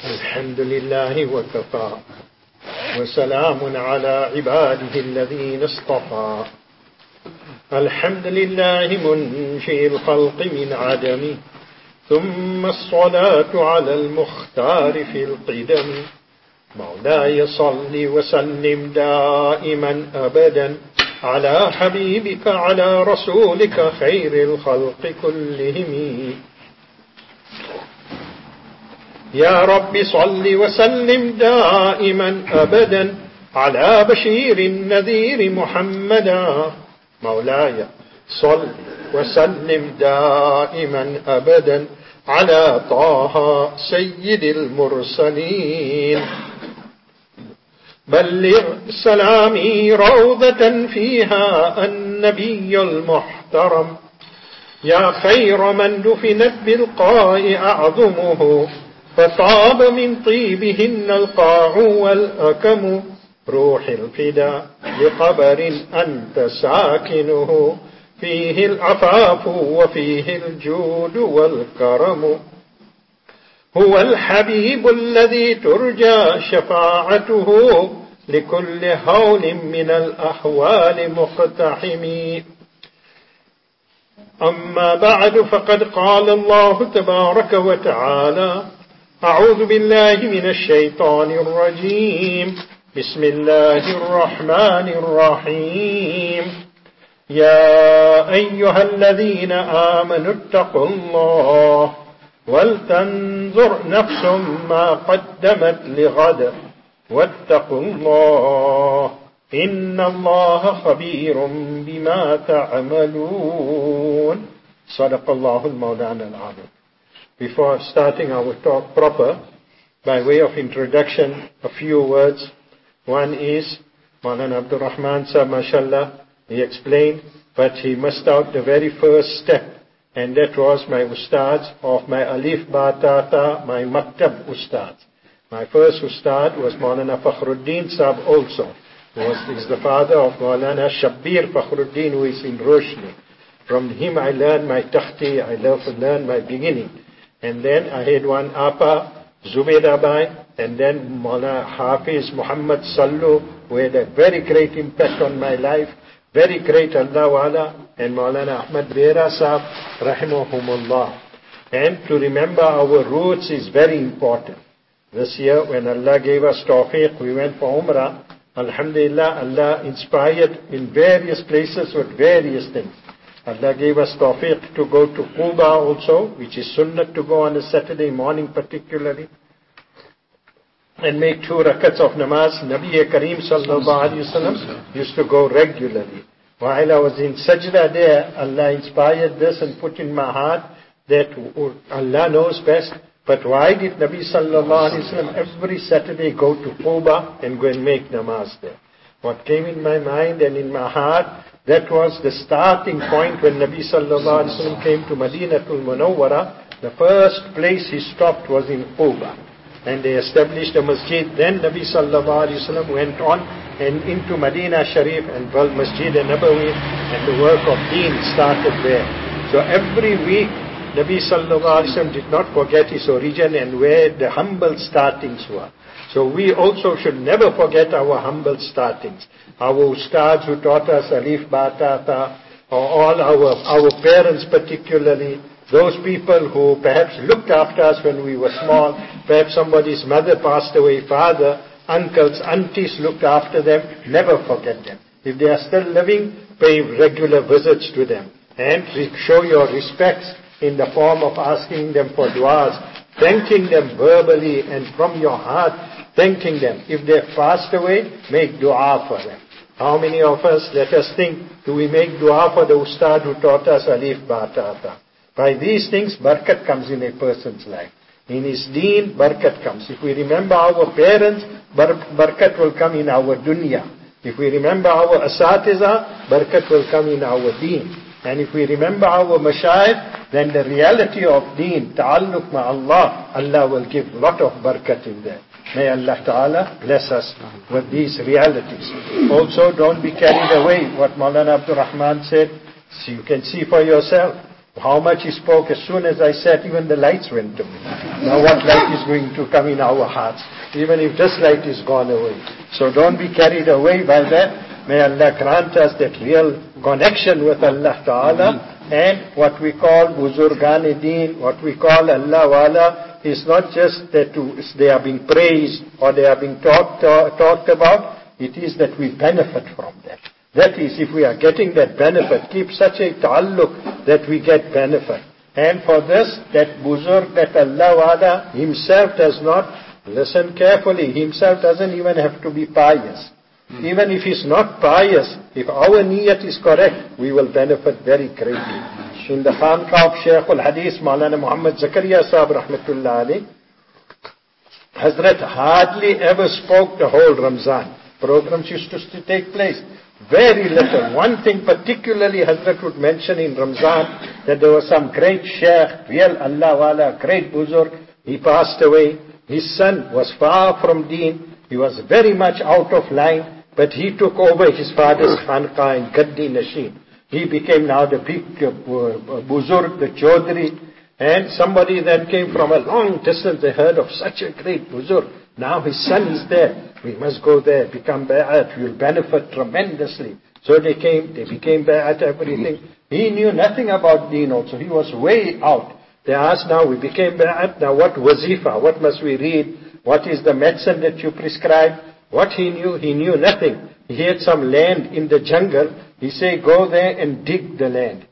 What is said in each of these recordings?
الحمد لله وكفى وسلام على عباده الذين اصطفى. الحمد لله منشئ الخلق من عدم، ثم الصلاة على المختار في القدم. مولاي صل وسلم دائما أبدا على حبيبك على رسولك خير الخلق كلهم. يا رب صل وسلم دائما أبدا على بشير النذير محمدا. مولاي صل وسلم دائما أبدا على طه سيد المرسلين. بلغ سلامي روضة فيها النبي المحترم، يا خير من دفنت بالقاء أعظمه، فطاب من طيبهن القاع والأكم. روح الفدا لقبر أنت ساكنه، فيه العفاف وفيه الجود والكرم. هو الحبيب الذي ترجى شفاعته لكل هول من الأحوال مقتحم. أما بعد، فقد قال الله تبارك وتعالى: أعوذ بالله من الشيطان الرجيم، بسم الله الرحمن الرحيم. يا أيها الذين آمنوا اتقوا الله ولتنظر نفس ما قدمت لغد واتقوا الله إن الله خبير بما تعملون. صدق الله المولانا العظيم. Before starting our talk proper, by way of introduction, a few words. One is, Maulana Abdul Rahman Sahib, mashallah, he explained, but he missed out the very first step, and that was my ustads of my Alif Ba Ta Ta, my Maktab ustads. My first ustad was Maulana Fakhruddin Sahib also, who is the father of Maulana Shabbir Fakhruddin, who is in Roshni. From him I learned my Takhti, I learned my beginning. And then I had one Apa, Zubaida Bai, and then Maulana Hafiz Muhammad Sallu, who had a very great impact on my life, very great Allah Wala, and Maulana Ahmad Bera Sahib, Rahimahumullah. And to remember our roots is very important. This year, when Allah gave us tawfiq, we went for Umrah. Alhamdulillah, Allah inspired in various places with various things. Allah gave us tawfiq to go to Quba also, which is sunnah to go on a Saturday morning particularly, and make 2 rakats of namaz. Nabi Kareem sallallahu alayhi wasallam used to go regularly. While I was in sajda there, Allah inspired this and put in my heart that Allah knows best, but why did Nabi sallallahu alayhi wasallam every Saturday go to Quba and go and make namaz there? What came in my mind and in my heart, that was the starting point when Nabi sallallahu alaihi wasallam came to Madinatul Munawwara. The first place he stopped was in Quba, and they established a masjid. Then Nabi sallallahu alaihi wasallam went on and into Madinah Sharif and built Masjid Nabawi, and the work of Deen started there. So every week Nabi sallallahu alaihi wasallam did not forget his origin and where the humble startings were. So we also should never forget our humble startings. Our ustads who taught us Alif Ba Ta Ta, or all our parents particularly, those people who perhaps looked after us when we were small, perhaps somebody's mother passed away, father, uncles, aunties looked after them, never forget them. If they are still living, pay regular visits to them and show your respects in the form of asking them for du'as, thanking them verbally and from your heart, thanking them. If they have passed away, make dua for them. How many of us, let us think, do we make dua for the ustad who taught us Alif Ba Ta Ta? By these things, barakat comes in a person's life. In his deen, barakat comes. If we remember our parents, barakat will come in our dunya. If we remember our asatiza, barakat will come in our deen. And if we remember our mashayikh, then the reality of deen, ta'alluq ma Allah, Allah will give lot of barakat in there. May Allah Ta'ala bless us with these realities. Also, don't be carried away. What Maulana Abdul Rahman said, so you can see for yourself. How much he spoke, as soon as I sat, even the lights went to me. Now what light is going to come in our hearts? Even if this light is gone away. So don't be carried away by that. May Allah grant us that real connection with Allah Ta'ala. And what we call Buzurgan-e-Deen, what we call Allah Wala, is not just that they are being praised or they are being talked about. It is that we benefit from that. That is, if we are getting that benefit, keep such a ta'alluq that we get benefit. And for this, that buzurg, that Allah Wala himself does not, listen carefully, himself doesn't even have to be pious. Even if he's not pious, if our niyat is correct, we will benefit very greatly. In the Khanqah of Shaykh al-Hadith, Maulana Muhammad Zakaria Sahib Rahmatullah Ali, Hazrat hardly ever spoke the whole Ramzan. Programs used to take place. Very little. One thing particularly Hazrat would mention in Ramzan, that there was some great Shaykh, real Allah Wala, great Buzurg. He passed away. His son was far from Deen. He was very much out of line, but he took over his father's Khanqah in Gaddi Nashin. He became now the big Buzurg, the Chaudhry, and somebody that came from a long distance, they heard of such a great Buzurg. Now his son is there. We must go there, become Bai'at. We will benefit tremendously. So they came, they became Bai'at, everything. He knew nothing about Deen also. He was way out. They asked, now we became Bai'at, now what wazifa? What must we read? What is the medicine that you prescribe? What he knew nothing. He had some land in the jungle. He said, go there and dig the land.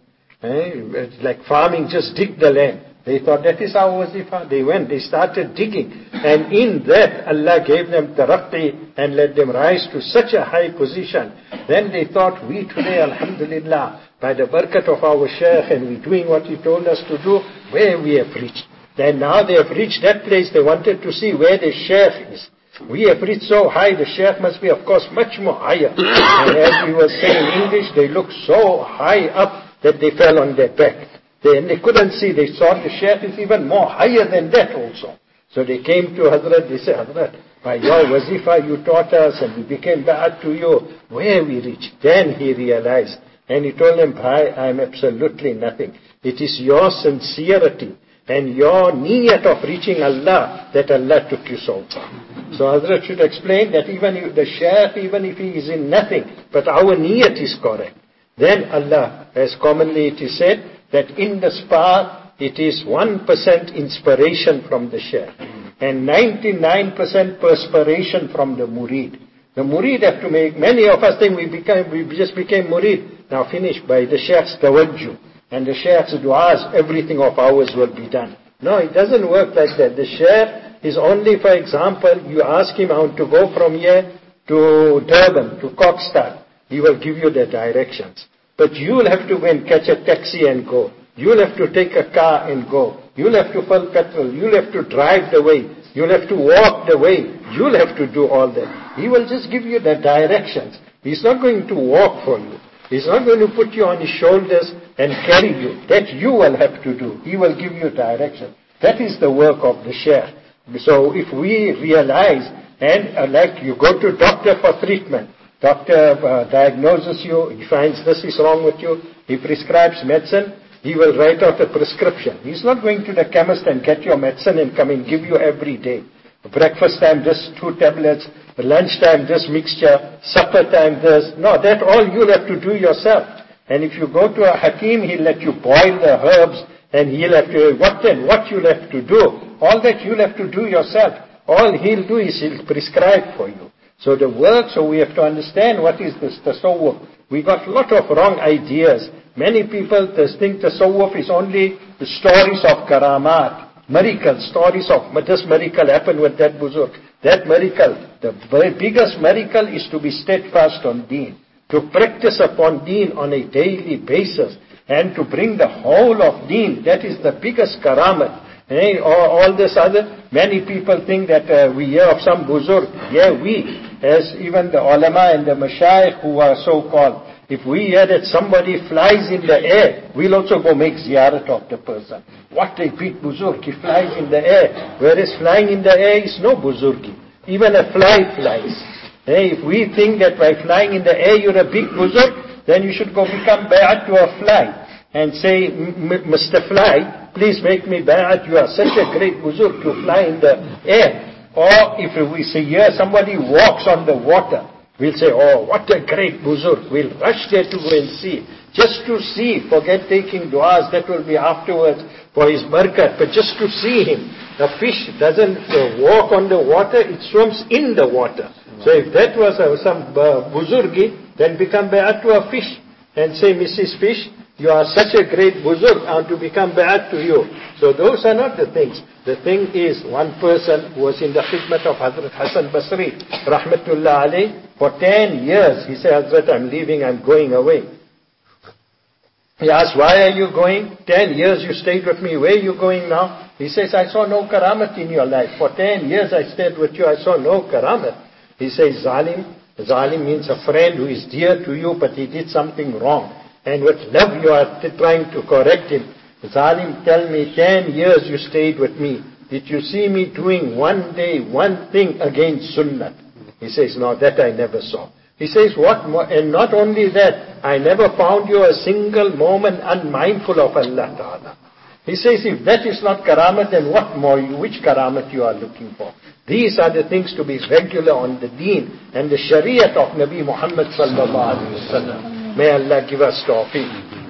It's like farming, just dig the land. They thought that is our wazifa. They went, they started digging. And in that, Allah gave them taraqqi and let them rise to such a high position. Then they thought, we today, alhamdulillah, by the barakat of our Shaykh and we doing what he told us to do, where we have reached. Then now they have reached that place, they wanted to see where the Shaykh is. We have reached so high, the Shaykh must be, of course, much more higher. And as we were saying in English, they looked so high up that they fell on their back. They couldn't see, they saw the Shaykh is even more higher than that also. So they came to Hazrat, they said, Hazrat, by your wazifa you taught us and we became ba'at to you, where we reached. Then he realized, and he told them, Bhai, I am absolutely nothing. It is your sincerity and your niyat of reaching Allah that Allah took you so far. So Hazrat should explain that even if the Shaykh, even if he is in nothing, but our niyat is correct, then Allah, as commonly it is said, that in the spa, it is 1% inspiration from the Shaykh and 99% perspiration from the murid. The murid have to make, many of us think we just became murid. Now finished by the Shaykh's tawajjuh and the Shaykh's du'as, everything of ours will be done. No, it doesn't work like that. The Shaykh is only, for example, you ask him how to go from here to Durban, to Kokstad. He will give you the directions. But you'll have to go and catch a taxi and go. You'll have to take a car and go. You'll have to fill petrol. You'll have to drive the way. You'll have to walk the way. You'll have to do all that. He will just give you the directions. He's not going to walk for you. He's not going to put you on his shoulders and carry you. That you will have to do. He will give you direction. That is the work of the Shaykh. So if we realize, and like you go to doctor for treatment, doctor diagnoses you, he finds this is wrong with you, he prescribes medicine, he will write out a prescription. He's not going to the chemist and get your medicine and come and give you every day. Breakfast time, just 2 tablets, lunch time, this mixture, supper time, this. No, that all you'll have to do yourself. And if you go to a Hakim, he'll let you boil the herbs and he'll have to, what you'll have to do, all that you'll have to do yourself. All he'll do is he'll prescribe for you. So the work, so we have to understand what is this tasawwuf. We got a lot of wrong ideas. Many people think tasawwuf is only the stories of karamat, miracles, stories of this miracle happened with that buzurg, that miracle. The biggest miracle is to be steadfast on deen, to practice upon deen on a daily basis, and to bring the whole of deen. That is the biggest karamat. All this other, many people think that we hear of some buzurg. Yeah, as even the ulama and the mashayikh who are so-called, if we hear that somebody flies in the air, we'll also go make ziyarat of the person. What a big buzurg, he flies in the air. Whereas flying in the air is no buzurgi. Even a fly flies. If we think that by flying in the air you're a big buzurg, then you should go become bai'at to a fly. and say, Mr. Fly, please make me bay'at, you are such a great buzurg, you fly in the air. Or if we see here somebody walks on the water, we'll say, oh, what a great buzurg. We'll rush there to go and see. Just to see, forget taking du'as, that will be afterwards for his barakat, but just to see him. The fish doesn't walk on the water, it swims in the water. So if that was some buzurgi, then become bay'at to a fish and say, Mrs. Fish, you are such a great buzurg, I want to become bay'at to you. So those are not the things. The thing is, one person who was in the khidmat of Hazrat Hassan Basri, rahmatullah alayh, for 10 years, he said, Hazrat, I'm leaving, I'm going away. He asked, why are you going? 10 years you stayed with me, where are you going now? He says, I saw no karamat in your life. For 10 years I stayed with you, I saw no karamat. He says, Zalim. Zalim means a friend who is dear to you, but he did something wrong. And with love you are trying to correct him. Zalim, tell me, 10 years you stayed with me. Did you see me doing one day, one thing against sunnah? He says, no, that I never saw. He says, what more? And not only that, I never found you a single moment unmindful of Allah Ta'ala. He says, if that is not karamat, then what more? Which karamat you are looking for? These are the things to be regular on the deen and the shariat of Nabi Muhammad sallallahu alaihi wasallam. May Allah give us tawfiq.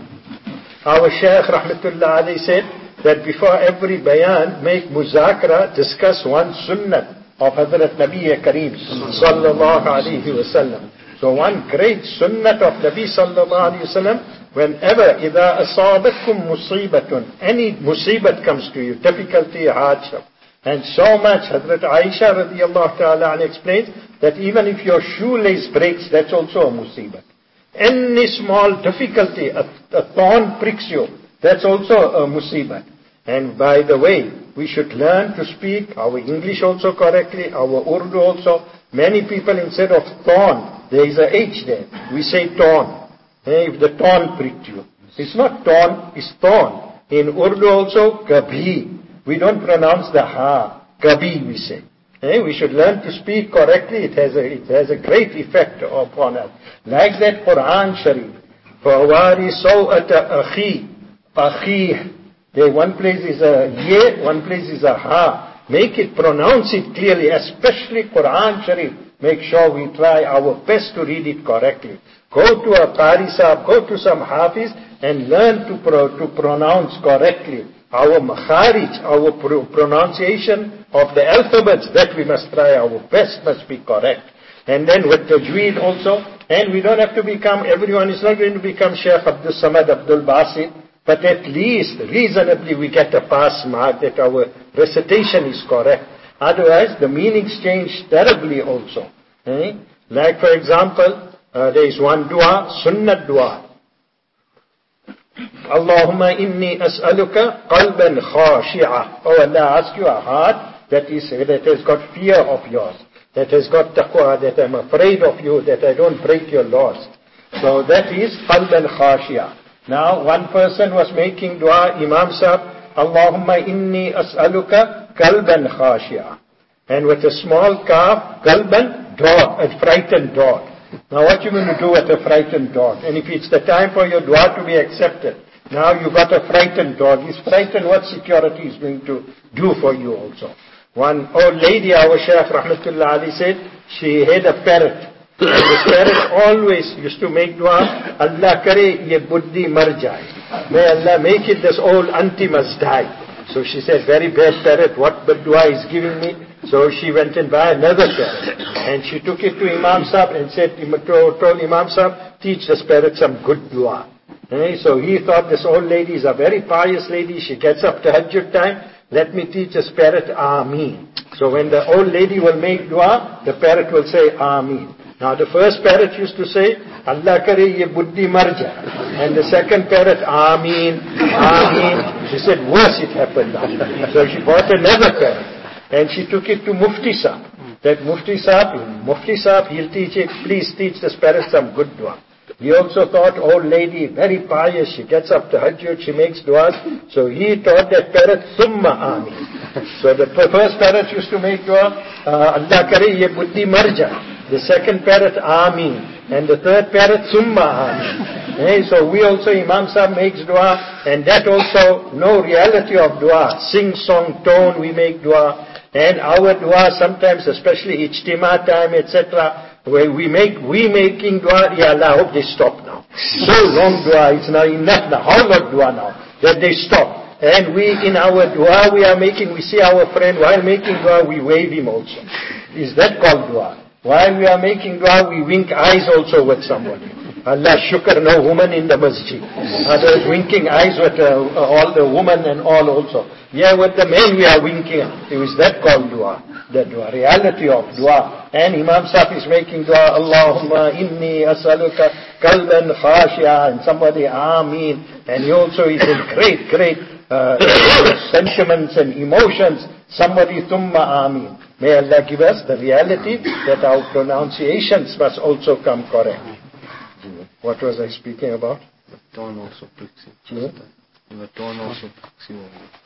Our Shaykh rahmatullah alayhi said that before every bayan, make muzakara, discuss one sunnah of Hazrat Nabi Kareem sallallahu alaihi wasallam. So one great sunnah of Nabi sallallahu alaihi wasallam, whenever idha asabatkum musibatun, any musibat comes to you, difficulty, hardship, and so much, Hazrat Aisha radiyallahu ta'ala explains that even if your shoelace breaks, that's also a musibat. Any small difficulty, a thorn pricks you, that's also a musibat. And by the way, we should learn to speak our English also correctly, our Urdu also. Many people, instead of thorn, there is a H there. We say thorn. If the thorn pricked you. It's not thorn, it's thorn. In Urdu also, kabhi. We don't pronounce the ha. Kabhi we say. We should learn to speak correctly. It has a great effect upon us. Like that Quran Sharif. Fawari sawata akhi. Akhi. There one place is a ye, one place is a ha. Make it, pronounce it clearly, especially Quran Sharif. Make sure we try our best to read it correctly. Go to a Qari Sahib, go to some Hafiz and learn to pronounce correctly. Our makharij, our pronunciation of the alphabets, that we must try our best, must be correct. And then with tajweed also, and we don't have to become, everyone is not going to become Shaykh Abdul Samad Abdul Basit, but at least reasonably we get a pass mark that our recitation is correct. Otherwise the meanings change terribly also. Like for example, there is one dua, sunnat dua. Allahumma inni as'aluka qalban khashi'a. Oh Allah, I ask you a heart that has got fear of yours, that has got taqwa, that I'm afraid of you, that I don't break your laws. So that is qalban khashi'a. Now one person was making dua, Imam Sahib, Allahumma inni as'aluka qalban khashi'a. And with a small calf, qalban, dog, a frightened dog. Now what you going to do with a frightened dog? And if it's the time for your dua to be accepted, now you got a frightened dog. He's frightened, what security is going to do for you also? One old lady, our Shaykh rahmatullah Ali said, she had a parrot. And the parrot always used to make dua, Allah kare ye buddhi mar jaye. May Allah make it this old auntie must die. So she said, very bad parrot, what dua is giving me? So she went and buy another parrot. And she took it to Imam Sahib and said, told Imam Sahib, teach this parrot some good dua. So he thought this old lady is a very pious lady. She gets up tahajjud time. Let me teach this parrot Ameen. So when the old lady will make dua, the parrot will say Ameen. Now the first parrot used to say, Allah kare ye buddhi marja. And the second parrot, Ameen, Ameen. She said, worse it happened now. So she bought another parrot. And she took it to Mufti Sahib. That Mufti Sahib, he'll teach it, please teach this parrot some good dua. He also thought, old lady, very pious, she gets up to tahajjud, she makes duas. So he taught that parrot, Summa Ameen. So the first parrot used to make dua, Allah kare ye buddhi marja. The second parrot, Ameen. And the third parrot, Summa Ameen. So we also, Imam Sahib makes dua, and that also, no reality of dua. Sing-song tone, we make dua. And our dua sometimes, especially Ijtima time, etc., where we making dua, Ya Allah, I hope they stop now. So long dua, it's now enough now. How long dua now? That they stop. And we, in our dua we see our friend, while making dua, we wave him also. Is that called dua? While we are making dua, we wink eyes also with somebody. Allah shukr, no woman in the masjid. Others winking eyes with all the women and all also. Yeah, with the men we are winking. Is that called dua? The dua, reality of dua. And Imam Sahib is making dua, Allahumma inni as'aluka qalban khashi'a, and somebody Ameen. And he also is in great sentiments and emotions. Somebody Thumma Ameen. May Allah give us the reality that our pronunciations must also come correct. What was I speaking about? The tone also pricks you. The tone also pricks you.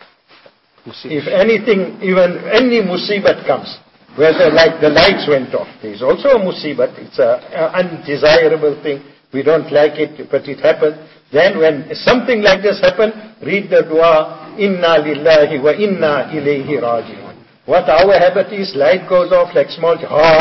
If anything, even any musibat comes, whether like the lights went off, there is also a musibat. It's an undesirable thing. We don't like it, but it happened. Then when something like this happened, read the dua, Inna lillahi wa inna ilayhi raji'un. What our habit is, light goes off like small,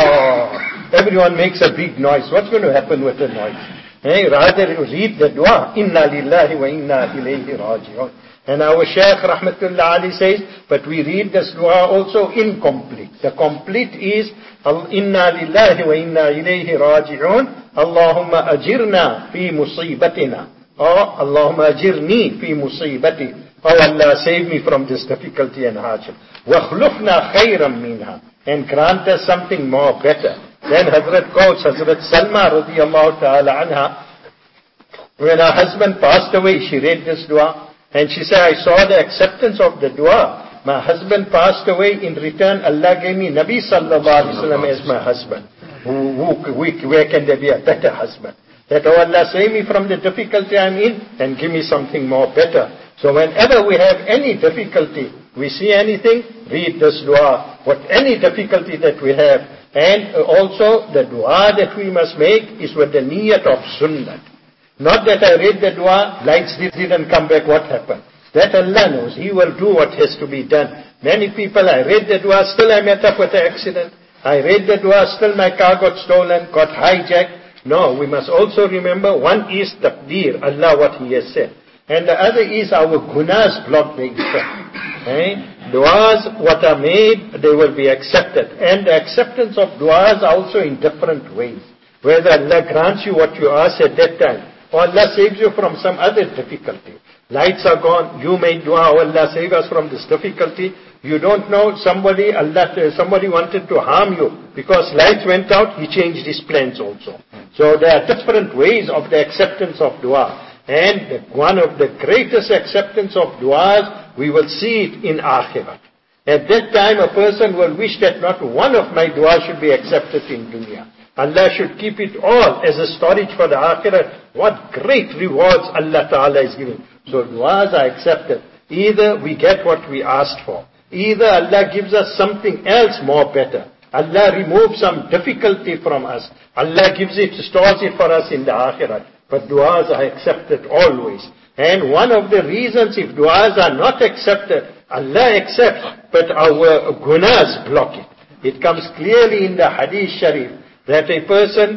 everyone makes a big noise. What's going to happen with the noise? Rather read the dua, Inna lillahi wa inna ilayhi raji'un. And our Shaykh Rahmatullah Ali says, but we read this dua also incomplete. The complete is, Inna lillahi wa inna ilayhi raji'un, Allahumma ajirna fi musibatina. Or Allahumma ajirni fi musibati. Oh Allah, save me from this difficulty and hardship. وَخْلُفْنَا خَيْرًا مِنْهَا. And grant us something more better. Then Hazrat quotes Hazrat Salma radiyallahu ta'ala anha. When her husband passed away, she read this dua. And she said, I saw the acceptance of the dua. My husband passed away. In return, Allah gave me Nabi sallallahu alayhi wa sallam as my husband. Where can there be a better husband? That, oh Allah, save me from the difficulty I'm in and give me something more better. So whenever we have any difficulty, we see anything, read this dua. What any difficulty that we have. And also the dua that we must make is with the niyat of sunnah. Not that I read the dua, lights didn't come back, what happened? That Allah knows. He will do what has to be done. Many people, I read the dua, still I met up with an accident. I read the dua, still my car got stolen, got hijacked. No, we must also remember, one is taqdeer, Allah what He has said. And the other is our gunas block the effect. Duas, what are made, they will be accepted. And the acceptance of duas also in different ways. Whether Allah grants you what you ask at that time, or Allah saves you from some other difficulty. Lights are gone, you made dua, oh Allah save us from this difficulty. You don't know, somebody wanted to harm you. Because lights went out, he changed his plans also. So there are different ways of the acceptance of dua. And one of the greatest acceptance of duas, we will see it in Akhirat. At that time, a person will wish that not one of my duas should be accepted in dunya. Allah should keep it all as a storage for the Akhirat. What great rewards Allah Ta'ala is giving. So duas are accepted. Either we get what we asked for. Either Allah gives us something else more better. Allah removes some difficulty from us. Allah gives it, stores it for us in the Akhirat. But duas are accepted always. And one of the reasons if duas are not accepted, Allah accepts, but our gunas block it. It comes clearly in the Hadith Sharif that a person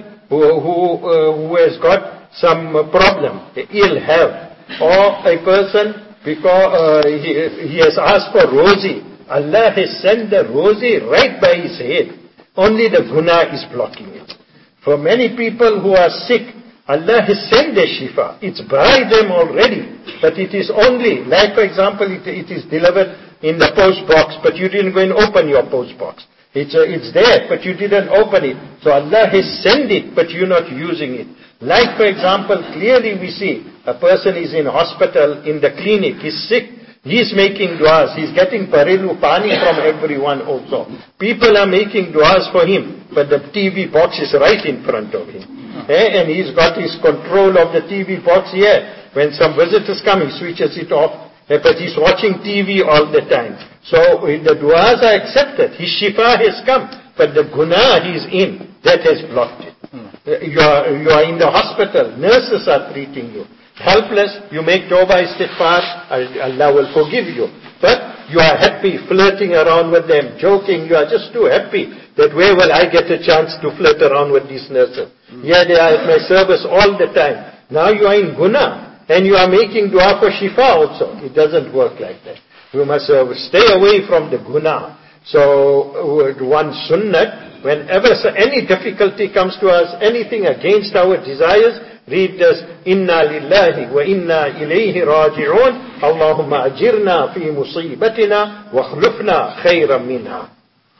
who has got some problem, ill health, or a person because he has asked for rosy, Allah has sent the rosy right by his head. Only the guna is blocking it. For many people who are sick, Allah has sent the shifa. It's by them already. But it is only, like for example, it is delivered in the post box, but you didn't go and open your post box. It's there, but you didn't open it. So Allah has sent it, but you're not using it. Like for example, clearly we see, a person is in hospital, in the clinic, he's sick. He's making duas. He's getting parilu pani from everyone also. People are making duas for him, but the TV box is right in front of him. And he's got his control of the TV box here. When some visitors come, he switches it off. but he's watching TV all the time. So the du'as are accepted. His shifa has come, but the guna he's in, that has blocked it. You are in the hospital, nurses are treating you. Helpless, you make tawbah istighfar, Allah will forgive you. But you are happy, flirting around with them, joking, you are just too happy that where will I get a chance to flirt around with these nurses? Yeah, they are at my service all the time. Now you are in guna, and you are making dua for shifa also. It doesn't work like that. You must stay away from the guna. So one sunnat, whenever any difficulty comes to us, anything against our desires, read this, Inna lillahi wa inna ilayhi raji'un, Allahumma ajirna fi musibatina wa khlufna khayran minha.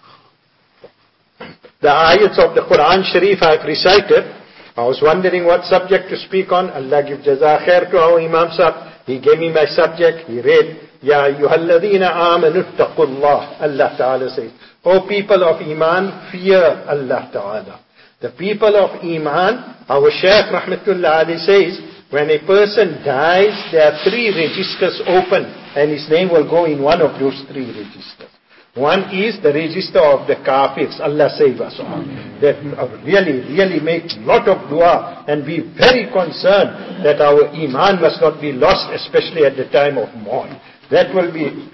The ayats of the Quran Sharif I have recited. I was wondering what subject to speak on. Allah give jaza khair to our Imam Sahib. He gave me my subject. He read, Ya ayyuhalladhina amanu ittaqullah. Allah Ta'ala says, O people of Iman, fear Allah Ta'ala. The people of Iman, our Shaykh Rahmatullah Ali says, when a person dies, there are 3 registers open, and his name will go in one of those 3 registers. One is the register of the kafirs. Allah save us all. That really make lot of dua and be very concerned that our iman must not be lost, especially at the time of maut. That will be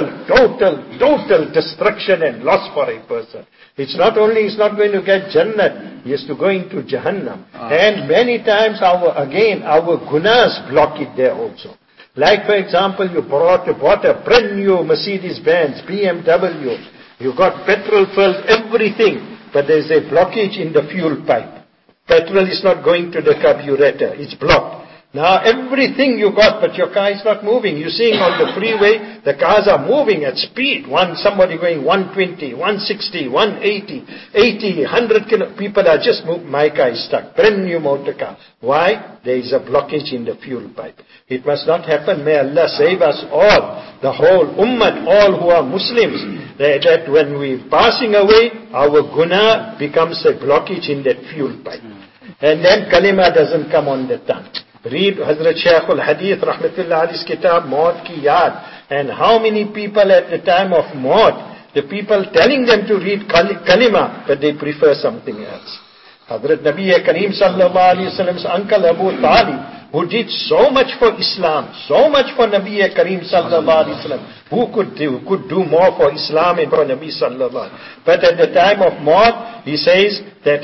total destruction and loss for a person. It's not only he's not going to get Jannat, he is to go into Jahannam. And many times our gunas block it there also. Like for example, you bought a brand new Mercedes-Benz, BMW, you got petrol filled, everything, but there's a blockage in the fuel pipe. Petrol is not going to the carburetor, it's blocked. Now everything you got, but your car is not moving. You're seeing on the freeway, the cars are moving at speed. Somebody going 120, 160, 180, 80, 100 people are just moving. My car is stuck. Brand new motor car. Why? There is a blockage in the fuel pipe. It must not happen. May Allah save us all, the whole ummah, all who are Muslims, that when we're passing away, our guna becomes a blockage in that fuel pipe. And then kalima doesn't come on the tongue. Read Hazrat Shaykh al-Hadith Rahmatullah Ali's kitab, Maut Ki Yaad. And how many people at the time of Maut, the people telling them to read kalima, but they prefer something else. Hazrat Nabi Kareem Sallallahu Alaihi Wasallam's uncle Abu Talib, who did so much for Islam, so much for Nabi Kareem Sallallahu Alaihi Wasallam, who could do more for Islam and for Nabi Sallallahu Alaihi Wasallam. But at the time of Maut, he says that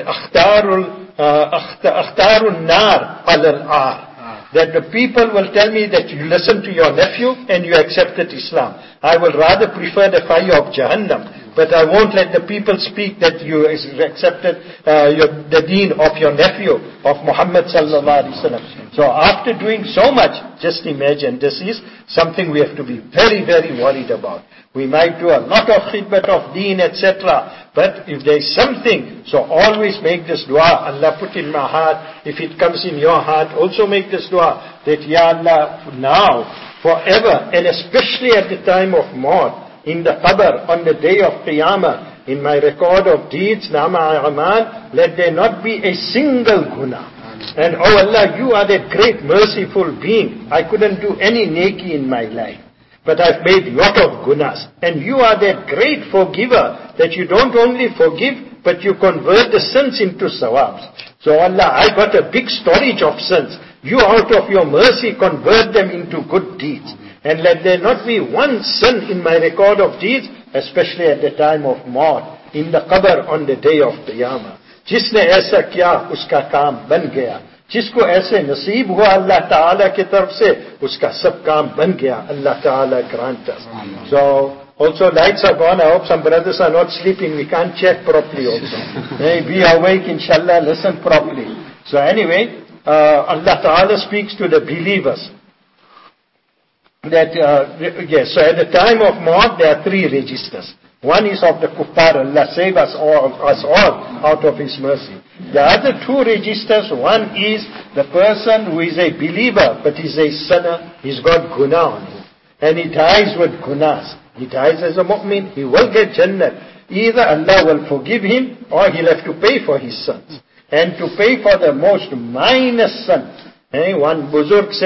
akhtarun nar al-ar. That the people will tell me that you listen to your nephew and you accepted Islam. I will rather prefer the fire of Jahannam, but I won't let the people speak that you accepted the deen of your nephew, of Muhammad sallallahu alaihi wasallam. So after doing so much, just imagine, this is something we have to be very, very worried about. We might do a lot of khidmat of deen, etc. But if there is something, so always make this dua. Allah put in my heart. If it comes in your heart, also make this dua. That, Ya Allah, now, forever, and especially at the time of maut, in the qabr, on the day of Qiyamah, in my record of deeds, Nama Amal, let there not be a single guna. And oh Allah, you are that great merciful being. I couldn't do any neki in my life, but I've made lot of gunas. And you are that great forgiver, that you don't only forgive, but you convert the sins into sawabs. So Allah, I got a big storage of sins. You out of your mercy convert them into good deeds. And let there not be one sin in my record of deeds, especially at the time of maut, in the qabr on the day of Qiyamah. जिसने ऐसा किया उसका काम बन गया, जिसको ऐसे नसीब हुआ अल्लाह ताला की तरफ से उसका सब काम बन गया. Allah Ta'ala grant us. So also lights are gone. I hope some brothers are not sleeping. We can't chat properly also. Be awake, inshallah, listen properly. So anyway, Allah Ta'ala speaks to the believers that yes, so at the time of maut there are 3 registers. One is of the kuffar. Allah save us all out of His mercy. The other 2 registers, one is the person who is a believer but is a sinner. He's got guna on him, and he dies with gunas. He dies as a mu'min, he will get Jannah. Either Allah will forgive him, or he'll have to pay for his sins. And to pay for the most minor sin. One Buzurg says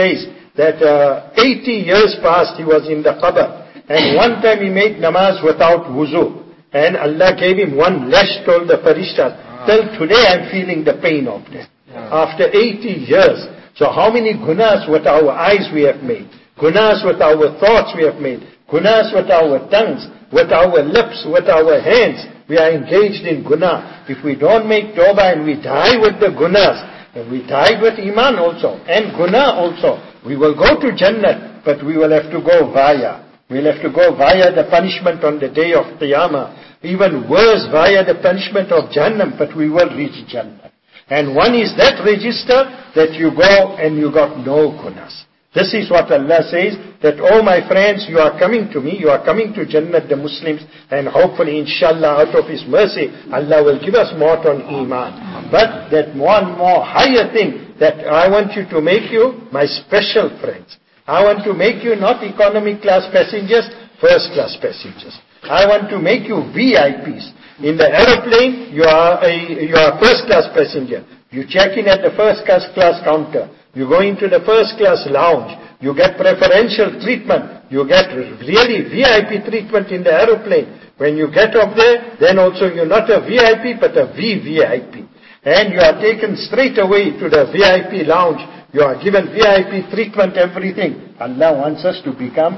that 80 years past he was in the qabr. And one time he made namaz without wuzu. And Allah gave him one lash, told the Farishta, till today I'm feeling the pain of that. After 80 years. So how many gunas with our eyes we have made? Gunas with our thoughts we have made. Gunas with our tongues, with our lips, with our hands. We are engaged in guna. If we don't make tawbah and we die with the gunas, and we die with iman also, and guna also, we will go to Jannah, but we will have to go via. We'll have to go via the punishment on the day of Qiyamah. Even worse, via the punishment of Jahannam, but we will reach Jannah. And one is that register that you go and you got no gunas. This is what Allah says, that, oh my friends, you are coming to me, you are coming to Jannah, the Muslims, and hopefully, inshallah, out of His mercy, Allah will give us more on Iman. But that one more higher thing, that I want you to make you my special friends. I want to make you not economy class passengers, first class passengers. I want to make you VIPs. In the aeroplane, you are a first class passenger. You check in at the first class counter. You go into the first class lounge. You get preferential treatment. You get really VIP treatment in the aeroplane. When you get up there, then also you're not a VIP but a VVIP. And you are taken straight away to the VIP lounge. You are given VIP treatment, everything. Allah wants us to become,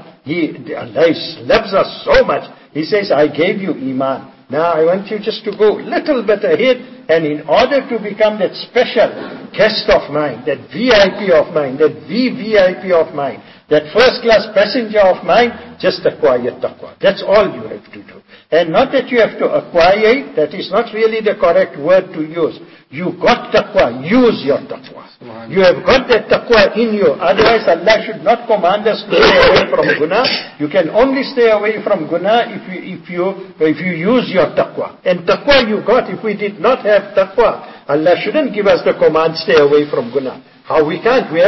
Allah loves us so much. He says, I gave you Iman. Now I want you just to go little bit ahead, and in order to become that special guest of mine, that VIP of mine, that VVIP of mine, that first class passenger of mine, just acquire taqwa. That's all you have to do. And not that you have to acquire it, that is not really the correct word to use. You got taqwa, use your taqwa. You have got that taqwa in you. Otherwise Allah should not command us to stay away from guna. You can only stay away from guna if you use your taqwa. And taqwa you got. If we did not have taqwa, Allah shouldn't give us the command, stay away from guna. How we can't? We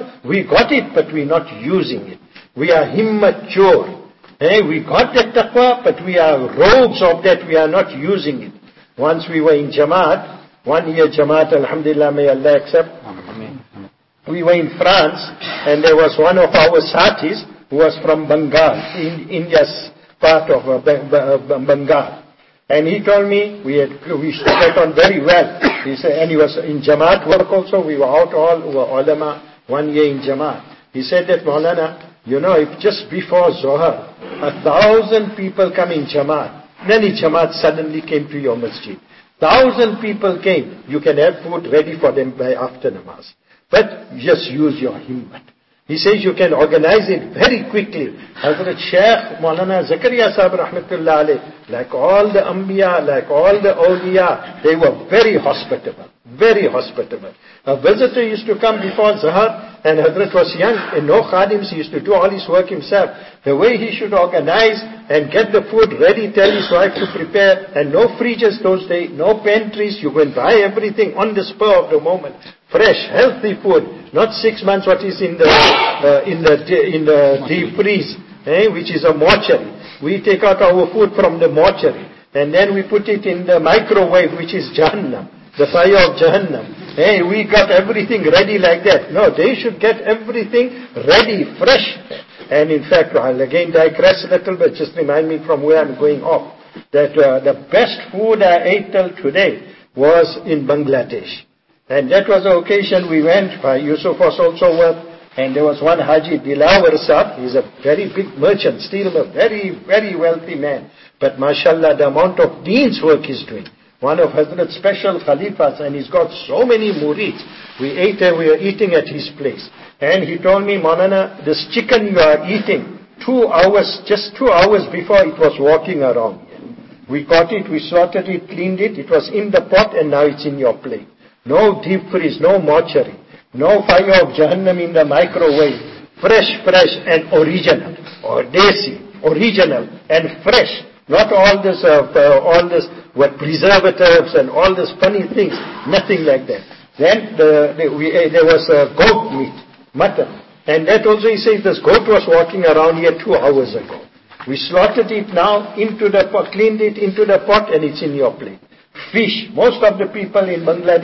got it, but we're not using it. We are immature. We got that taqwa, but we are rogues of that, we are not using it. Once we were in Jamaat, 1 year Jamaat, alhamdulillah, may Allah accept. We were in France, and there was one of our satis who was from Bengal, in India's part of Bengal. And he told me, we used to get on very well. He said, and he was in Jamaat work also, we were out all, we were ulama, 1 year in Jamaat. He said that, Maulana, you know, if just before Zohar, 1,000 people come in Jamaat, many Jamaat suddenly came to your masjid. 1,000 people came, you can have food ready for them by after namaz. But just use your himmat. He says you can organize it very quickly. Hazrat Shaykh Maulana Zakaria Sahib Rahmatullah alayh, like all the Anbiya, like all the Awliya, they were very hospitable. Very hospitable. A visitor used to come before Zahar, and Hazrat was young, and no khadims, he used to do all his work himself. The way he should organize and get the food ready, tell his wife to prepare, and no fridges those days, no pantries, you can buy everything on the spur of the moment. Fresh, healthy food, not 6 months what is in the deep freeze, which is a mortuary. We take out our food from the mortuary, and then we put it in the microwave, which is Jahannam, the fire of Jahannam. We got everything ready like that. No, they should get everything ready, fresh. And in fact, I'll again digress a little bit, just remind me from where I'm going off, that the best food I ate till today was in Bangladesh. And that was the occasion we went. Yusuf was also with, and there was one Haji Dilawar Sahib. He's a very big merchant, still a very, very wealthy man. But mashallah, the amount of dean's work he's doing. One of Hazrat's special Khalifas, and he's got so many murids. We were eating at his place. And he told me, Maulana, this chicken you are eating, 2 hours, just 2 hours before it was walking around here. We caught it, we slaughtered it, cleaned it, it was in the pot, and now it's in your plate. No deep freeze, no mortuary, no fire of Jahannam in the microwave. Fresh and original, or desi, original and fresh. Not all this with preservatives and all these funny things. Nothing like that. Then there was goat meat, mutton, and that also he says this goat was walking around here 2 hours ago. We slaughtered it now into the pot, cleaned it into the pot, and it's in your plate. Fish. Most of the people in Bangladesh,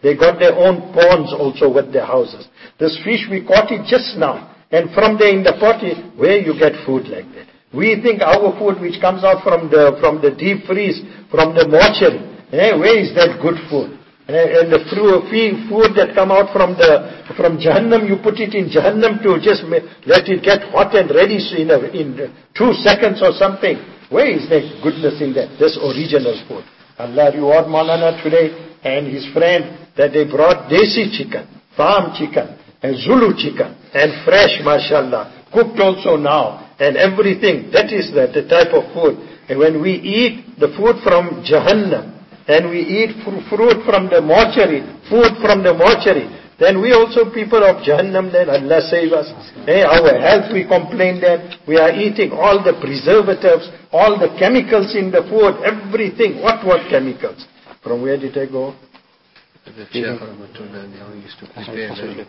They got their own ponds also with their houses. This fish, we caught it just now. And from there in the potty, where you get food like that. We think our food which comes out from the deep freeze, from the mortuary, where is that good food? And the food that come out from Jahannam, you put it in Jahannam to just let it get hot and ready in 2 seconds or something. Where is that goodness in that? This original food. Allah reward Maulana today and his friend that they brought desi chicken, farm chicken, and Zulu chicken, and fresh, mashallah, cooked also now, and everything. That is the type of food. And when we eat the food from Jahannam, and we eat fruit from the mortuary, food from the mortuary, then we also people of Jahannam, then Allah save us. Our health, we complain that we are eating all the preservatives, all the chemicals in the food, everything. What chemicals? From where did I go? The Shaykh Rahmatullah used to prepare very.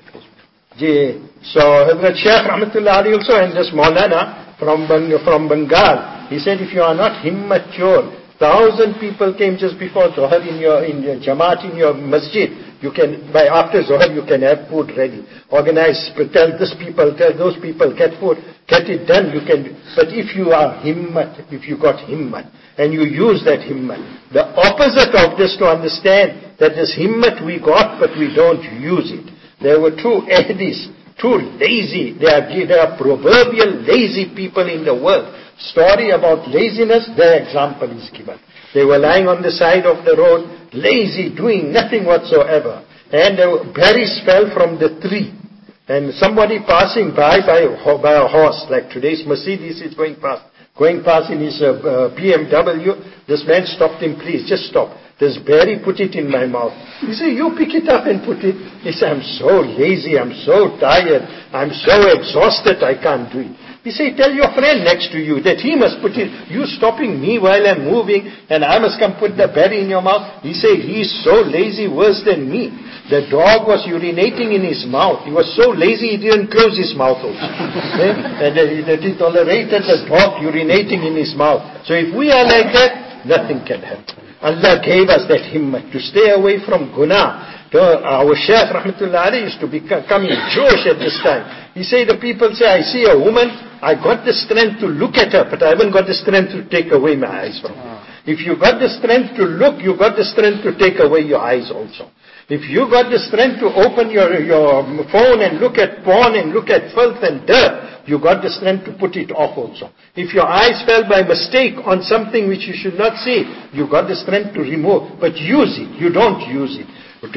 So Hazrat Shaykh Rahmatullah Ali also, and this Maulana from Bengal, he said, if you are not himmature, 1,000 people came just before Zohar in your Jamaat, in your masjid. You can, by after Zohar, you can have food ready. Organize, tell this people, tell those people, get food, get it done, you can. But if you are himmat, if you got himmat, and you use that himmat, the opposite of this to understand that this himmat we got, but we don't use it. There were two ahdis, two lazy, they are proverbial lazy people in the world. Story about laziness, their example is given. They were lying on the side of the road, lazy, doing nothing whatsoever. And berries fell from the tree. And somebody passing by a horse, like today's Mercedes is going past in his BMW, this man stopped him, please, just stop. This berry, put it in my mouth. He said, you pick it up and put it. He said, I'm so lazy, I'm so tired, I'm so exhausted, I can't do it. He said, tell your friend next to you that he must put it, you stopping me while I'm moving and I must come put the berry in your mouth. He said, he's so lazy, worse than me. The dog was urinating in his mouth. He was so lazy, he didn't close his mouth also. And he tolerated the dog urinating in his mouth. So if we are like that, nothing can happen. Allah gave us that himmat to stay away from guna. Our Shaykh Rahmatullah Ali used to be coming Josh at this time. He said, the people say, I see a woman, I got the strength to look at her, but I haven't got the strength to take away my eyes from her. If you got the strength to look, you got the strength to take away your eyes also. If you got the strength to open your phone and look at porn and look at filth and dirt, you got the strength to put it off also. If your eyes fell by mistake on something which you should not see, you got the strength to remove. But use it. You don't use it.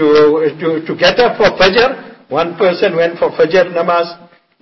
To get up for Fajr, one person went for Fajr namaz.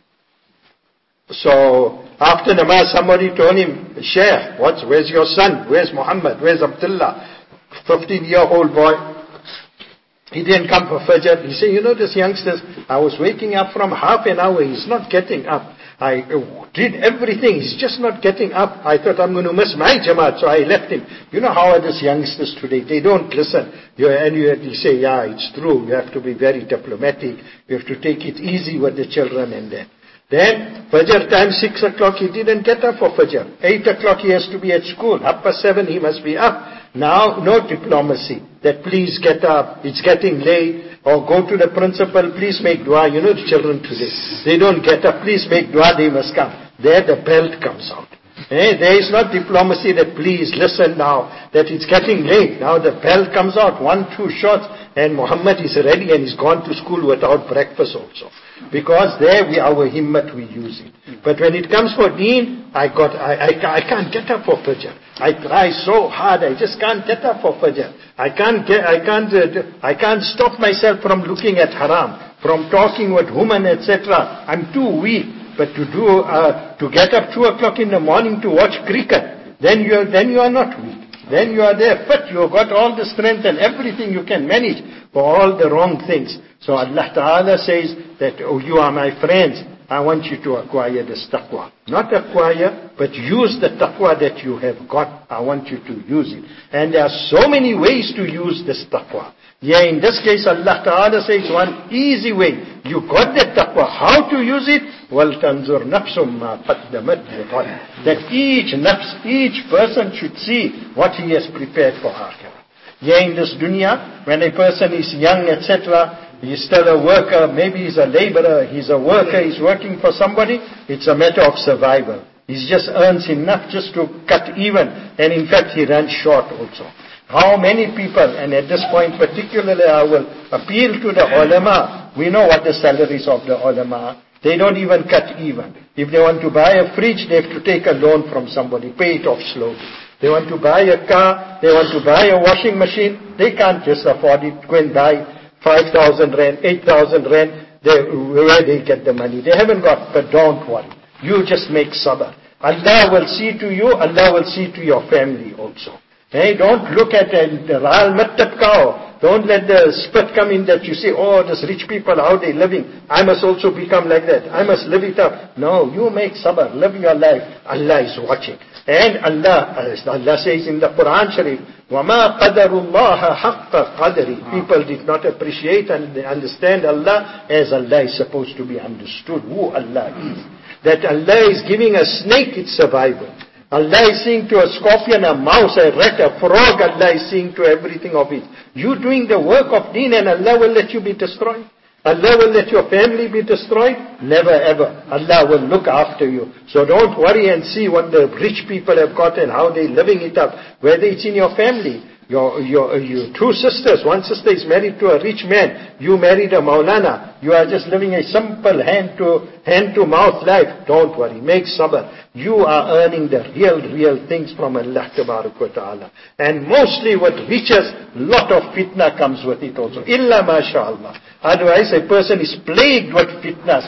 So after namaz, somebody told him, Shaykh, where's your son? Where's Muhammad? Where's Abdullah? 15-year-old boy. He didn't come for Fajr. He said, this youngsters, I was waking up from half an hour, he's not getting up. I did everything, he's just not getting up. I thought I'm going to miss my Jamaat, so I left him. You know how are these youngsters today? They don't listen. You say, yeah, it's true. You have to be very diplomatic. You have to take it easy with the children and that. Then, Fajr time, 6 o'clock, he didn't get up for Fajr. 8 o'clock, he has to be at school. 7:30, he must be up. Now, no diplomacy. That please get up, it's getting late. Or go to the principal, please make dua. You know the children today. They don't get up, please make dua, they must come. There the belt comes out. There is not diplomacy that please listen now, that it's getting late. Now the bell comes out, 1, 2 shots, and Muhammad is ready and he's gone to school without breakfast also. Because there our himmat, we use it. But when it comes for deen, I can't get up for Fajr. I try so hard, I just can't get up for Fajr. I can't stop myself from looking at haram, from talking with women, etc. I'm too weak. But to get up 2 o'clock in the morning to watch cricket, then you are not weak. Then you are there fit, you have got all the strength and everything you can manage for all the wrong things. So Allah Ta'ala says that, oh, you are my friends, I want you to acquire this taqwa. Not acquire, but use the taqwa that you have got. I want you to use it. And there are so many ways to use this taqwa. Yeah, in this case Allah Ta'ala says one easy way. You got that taqwa. How to use it? وَلْتَنْظُرْ نَفْسٌ مَا قَدَّمَتْ لِغَدٍ. That each nafs, each person should see what he has prepared for akhirah. Here in this dunya, when a person is young, etc., he's still a worker, maybe he's a laborer, he's a worker, he's working for somebody, it's a matter of survival. He just earns enough just to cut even, and in fact he runs short also. How many people, and at this point particularly I will appeal to the ulama, we know what the salaries of the ulama are. They don't even cut even. If they want to buy a fridge, they have to take a loan from somebody, pay it off slowly. They want to buy a car, they want to buy a washing machine, they can't just afford it, go and buy 5,000 rand, 8,000 rand, where they get the money. They haven't got, but don't worry. You just make sabr. Allah will see to you, Allah will see to your family also. Hey, don't look at the ral mattabkao. Don't let the spit come in that you say, oh, these rich people, how they living. I must also become like that. I must live it up. No, you make sabr, live your life. Allah is watching. And Allah says in the Quran Sharif, وَمَا قَدَرُ اللَّهَ حَقَّ قَدَرِ. People did not appreciate and understand Allah as Allah is supposed to be understood, who Allah is. That Allah is giving a snake its survival. Allah is seeing to a scorpion, a mouse, a rat, a frog. Allah is seeing to everything of it. You doing the work of deen and Allah will let you be destroyed. Allah will let your family be destroyed? Never ever. Allah will look after you. So don't worry and see what the rich people have got and how they're living it up. Whether it's in your family, your two sisters, one sister is married to a rich man, you married a Maulana, you are just living a simple hand to mouth life. Don't worry, make sabr. You are earning the real things from Allah Ta'ala. And mostly what riches, lot of fitna comes with it also. Illa masha'Allah. Otherwise a person is plagued with fitnas.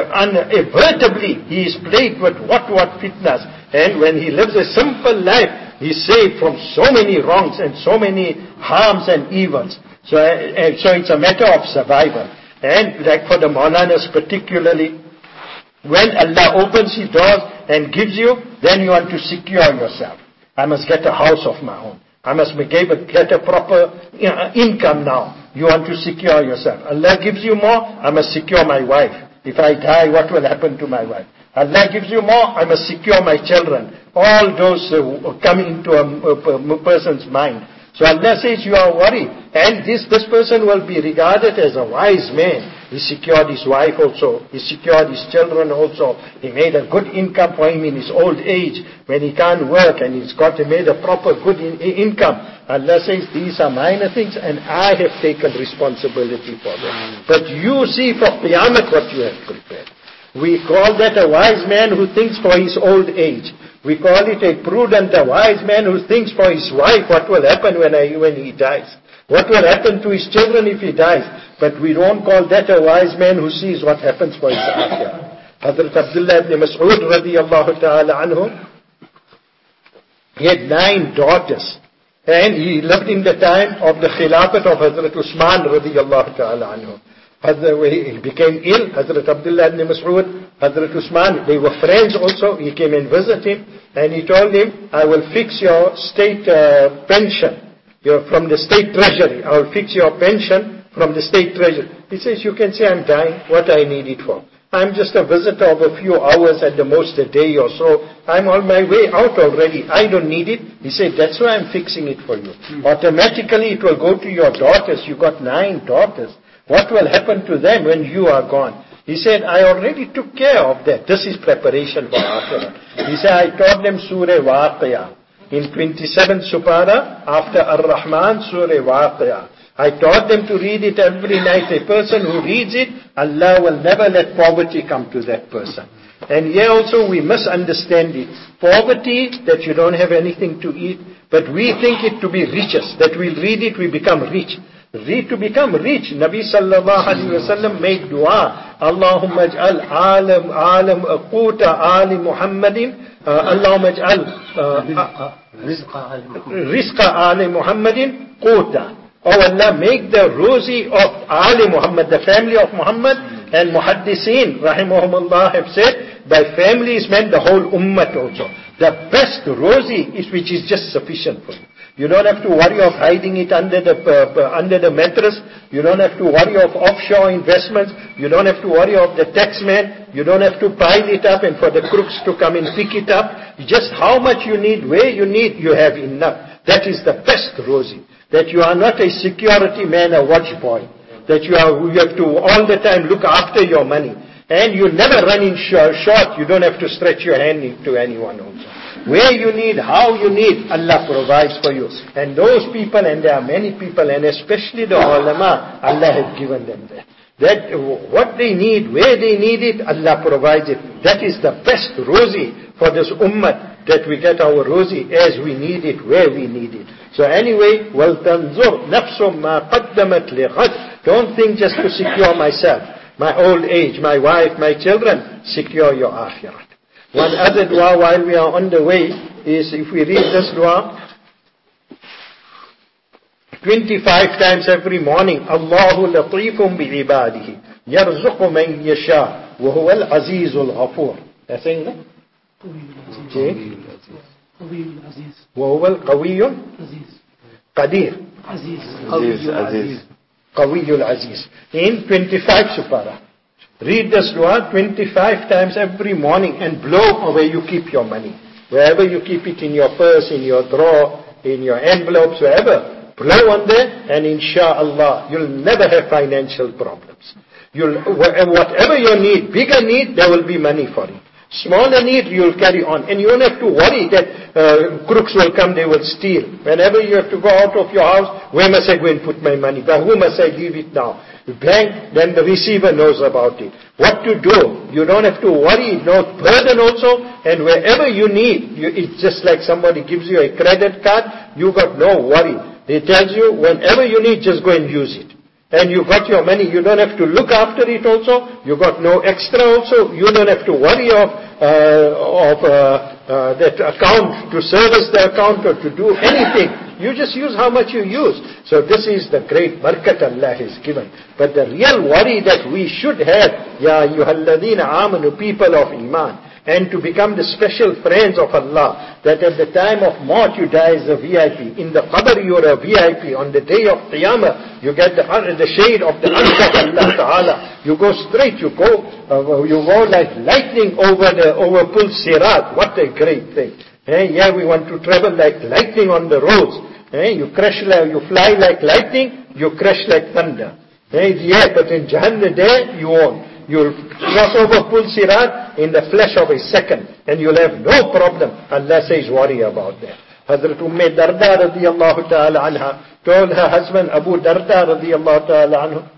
Inevitably he is plagued with what fitnas. And when he lives a simple life, he's saved from so many wrongs and so many harms and evils. So it's a matter of survival. And like for the Maulanas particularly, when Allah opens His doors and gives you, then you want to secure yourself. I must get a house of my own. I must get a proper income now. You want to secure yourself. Allah gives you more, I must secure my wife. If I die, what will happen to my wife? Allah gives you more, I must secure my children. All those come into a person's mind. So Allah says you are worried. And this person will be regarded as a wise man. He secured his wife also. He secured his children also. He made a good income for him in his old age when he can't work and he made a proper good income. Allah says these are minor things and I have taken responsibility for them. But you see for Qiyamah what you have prepared. We call that a wise man who thinks for his old age. We call it a prudent, a wise man who thinks for his wife what will happen when he dies. What will happen to his children if he dies. But we don't call that a wise man who sees what happens for his akhirah. Hazrat Abdullah ibn Mas'ud radiyallahu ta'ala anhu, he had 9 daughters. And he lived in the time of the Khilafat of Hazrat Usman radiyallahu ta'ala anhu. He became ill, Hazrat Abdullah ibn Mas'ud, Hazrat Usman, they were friends also. He came and visited him and he told him, I will fix your state pension. From the state treasury. I will fix your pension from the state treasury. He says, you can say I'm dying, what I need it for. I'm just a visitor of a few hours, at the most a day or so. I'm on my way out already. I don't need it. He said, that's why I'm fixing it for you. Automatically it will go to your daughters. You got 9 daughters. What will happen to them when you are gone? He said, I already took care of that. This is preparation for Akhirah. He said, I taught them Surah Waqiyah. In 27th Supara, after Ar-Rahman, Surah Waqiyah. I taught them to read it every night. A person who reads it, Allah will never let poverty come to that person. And here also we must understand it. Poverty, that you don't have anything to eat, but we think it to be riches. That we'll read it, we become rich. To become rich, Nabi sallallahu alayhi wa sallam made dua. Allahumma aj'al alam quta ali Muhammadin. Allahumma aj'al rizqa ali Muhammadin quta. Oh Allah, make the rozi of Ali Muhammad, the family of Muhammad. And Muhaddiseen, rahimahumullah, have said, by family is meant the whole ummah also. The best rozi is which is just sufficient for you. You don't have to worry of hiding it under the mattress. You don't have to worry of offshore investments. You don't have to worry of the taxman. You don't have to pile it up and for the crooks to come and pick it up. Just how much you need, where you need, you have enough. That is the best rosy. That you are not a security man, a watch boy. That you have to all the time look after your money. And you never run in short. You don't have to stretch your hand to anyone also. Where you need, how you need, Allah provides for you. And those people, and there are many people, and especially the ulama, Allah has given them that. That what they need, where they need it, Allah provides it. That is the best rosy for this ummah, that we get our rosy as we need it, where we need it. So anyway, وَلْتَنْظُرْ نَفْسٌ مَا قَدَّمَتْ لِغَدْ. Don't think just to secure myself, my old age, my wife, my children. Secure your akhirat. One other dua while we are on the way is, if we read this dua 25 times every morning, Allahu latifum bi'ibadihi, yarzuqu man yasha, wa huwa al-azizul ghafur. That's saying that? Wa huwa al-qawiyyul qadir. Aziz. Qawiyyul aziz. In 25 supara. Read this dua 25 times every morning and blow where you keep your money. Wherever you keep it, in your purse, in your drawer, in your envelopes, wherever. Blow on there, and insha'Allah, you'll never have financial problems. Whatever your need, bigger need, there will be money for it. Smaller need, you'll carry on. And you don't have to worry that crooks will come, they will steal. Whenever you have to go out of your house, where must I go and put my money? By who must I leave it now? The bank, then the receiver knows about it. What to do? You don't have to worry, no burden also. And wherever you need, it's just like somebody gives you a credit card, you got no worry. They tells you, whenever you need, just go and use it. And you got your money, you don't have to look after it also, you got no extra also, you don't have to worry of that account, to service the account or to do anything. You just use how much you use. So this is the great barakat Allah has given. But the real worry that we should have, Ya ayyuhalladhina amanu, people of Iman, and to become the special friends of Allah, that at the time of maut you die as a VIP. In the qabr you are a VIP. On the day of Qiyamah, you get the shade of the arsh of Allah Ta'ala. You go straight, you go like lightning over Pul Sirat. What a great thing. Yeah, we want to travel like lightning on the roads. You fly like lightning, you crash like thunder. Yeah, but in Jahannam there, you won't. You'll cross over Pul Sirat in the flash of a second, and you'll have no problem. Allah says, worry about that. Hazrat Darda radiyallahu ta'ala anha told her husband Abu Darda radiyallahu ta'ala anhu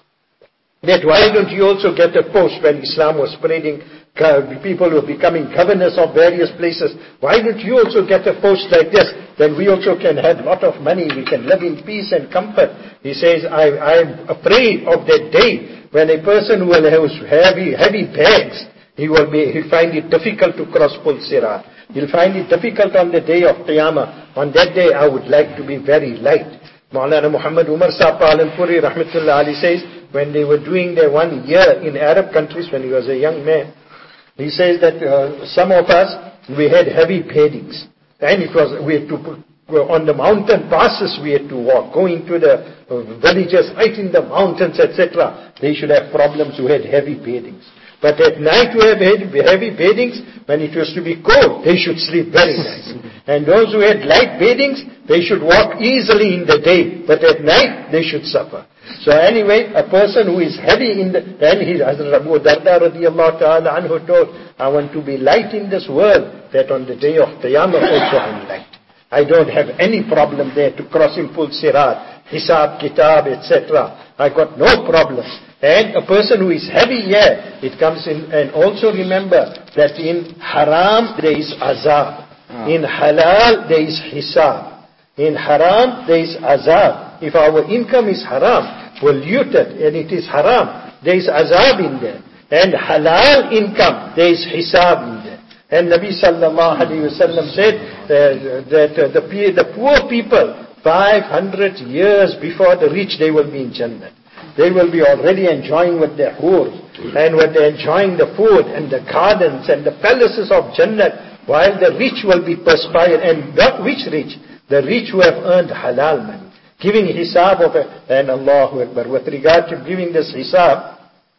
that why don't you also get a post when Islam was spreading, people were becoming governors of various places. Why don't you also get a post like this? Then we also can have a lot of money. We can live in peace and comfort. He says, I'm afraid of that day when a person will have heavy bags, he'll find it difficult to cross Pul Sirat. He'll find it difficult on the day of Qiyamah. On that day, I would like to be very light. Maulana Muhammad Umar Sahib Palanpuri rahmatullah ali says, when they were doing their 1 year in Arab countries, when he was a young man, he says that some of us, we had heavy beddings. And we had to put, on the mountain passes we had to walk, going to the villages right in the mountains, etc. They should have problems who had heavy beddings. But at night who have heavy beddings, when it was to be cold, they should sleep very nice. And those who had light beddings, they should walk easily in the day, but at night they should suffer. So anyway, a person who is heavy in the, then Hazrat Abu Darda radiyallahu ta'ala anhu told, I want to be light in this world, that on the day of Qiyamah also I'm light. I don't have any problem there to cross in Pul Sirat, Hisab, Kitab, etc. I got no problem. And a person who is heavy, it comes in. And also remember that in haram there is azab. In halal there is hisab. In haram there is azab. If our income is haram, polluted, and it is haram, there is azab in there. And halal income, there is hisab in there. And Nabi sallallahu alayhi wa sallam said that the poor people, 500 years before the rich, they will be in Jannah. They will be already enjoying with their hurs, and when they're enjoying the food and the gardens and the palaces of Jannah, while the rich will be perspired. And not which rich? The rich who have earned halal money. Giving hisab of and Allahu Akbar. With regard to giving this hisab,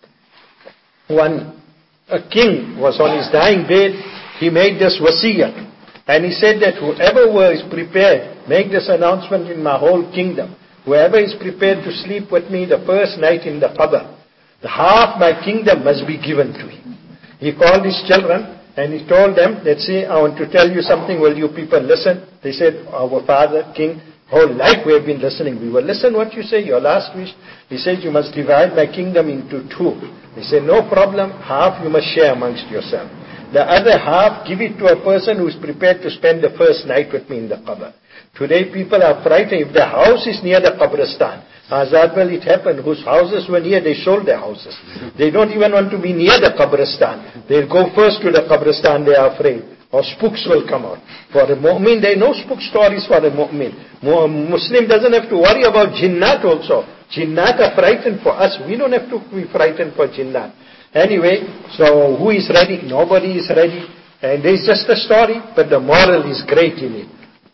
a king was on his dying bed, he made this wasiyah. And he said that whoever was prepared, make this announcement in my whole kingdom. Whoever is prepared to sleep with me the first night in the qabr, the half my kingdom must be given to him. He called his children and he told them, let's see, I want to tell you something, will you people listen? They said, our father, king, whole life we have been listening. We will listen what you say, your last wish. He said, you must divide my kingdom into two. He said, no problem, half you must share amongst yourself. The other half, give it to a person who is prepared to spend the first night with me in the qabr. Today people are frightened. If the house is near the qabristan, Azadwal it happened, whose houses were near, they sold their houses. They don't even want to be near the qabristan. They'll go first to the qabristan, they are afraid. Or spooks will come out. For a mu'min, there are no spook stories for a mu'min. Muslim doesn't have to worry about jinnat also. Jinnat are frightened for us. We don't have to be frightened for jinnat. Anyway, so who is ready? Nobody is ready. And there's just a story, but the moral is great in it.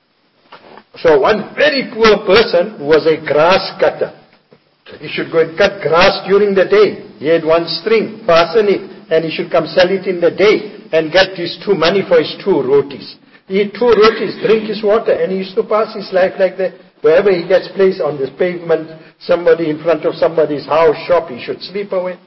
So one very poor person was a grass cutter. He should go and cut grass during the day. He had one string, fasten it, and he should come sell it in the day and get his money for his 2 rotis. Eat 2 rotis, drink his water, and he used to pass his life like that. Wherever he gets placed on this pavement, somebody in front of somebody's house, shop, he should sleep away.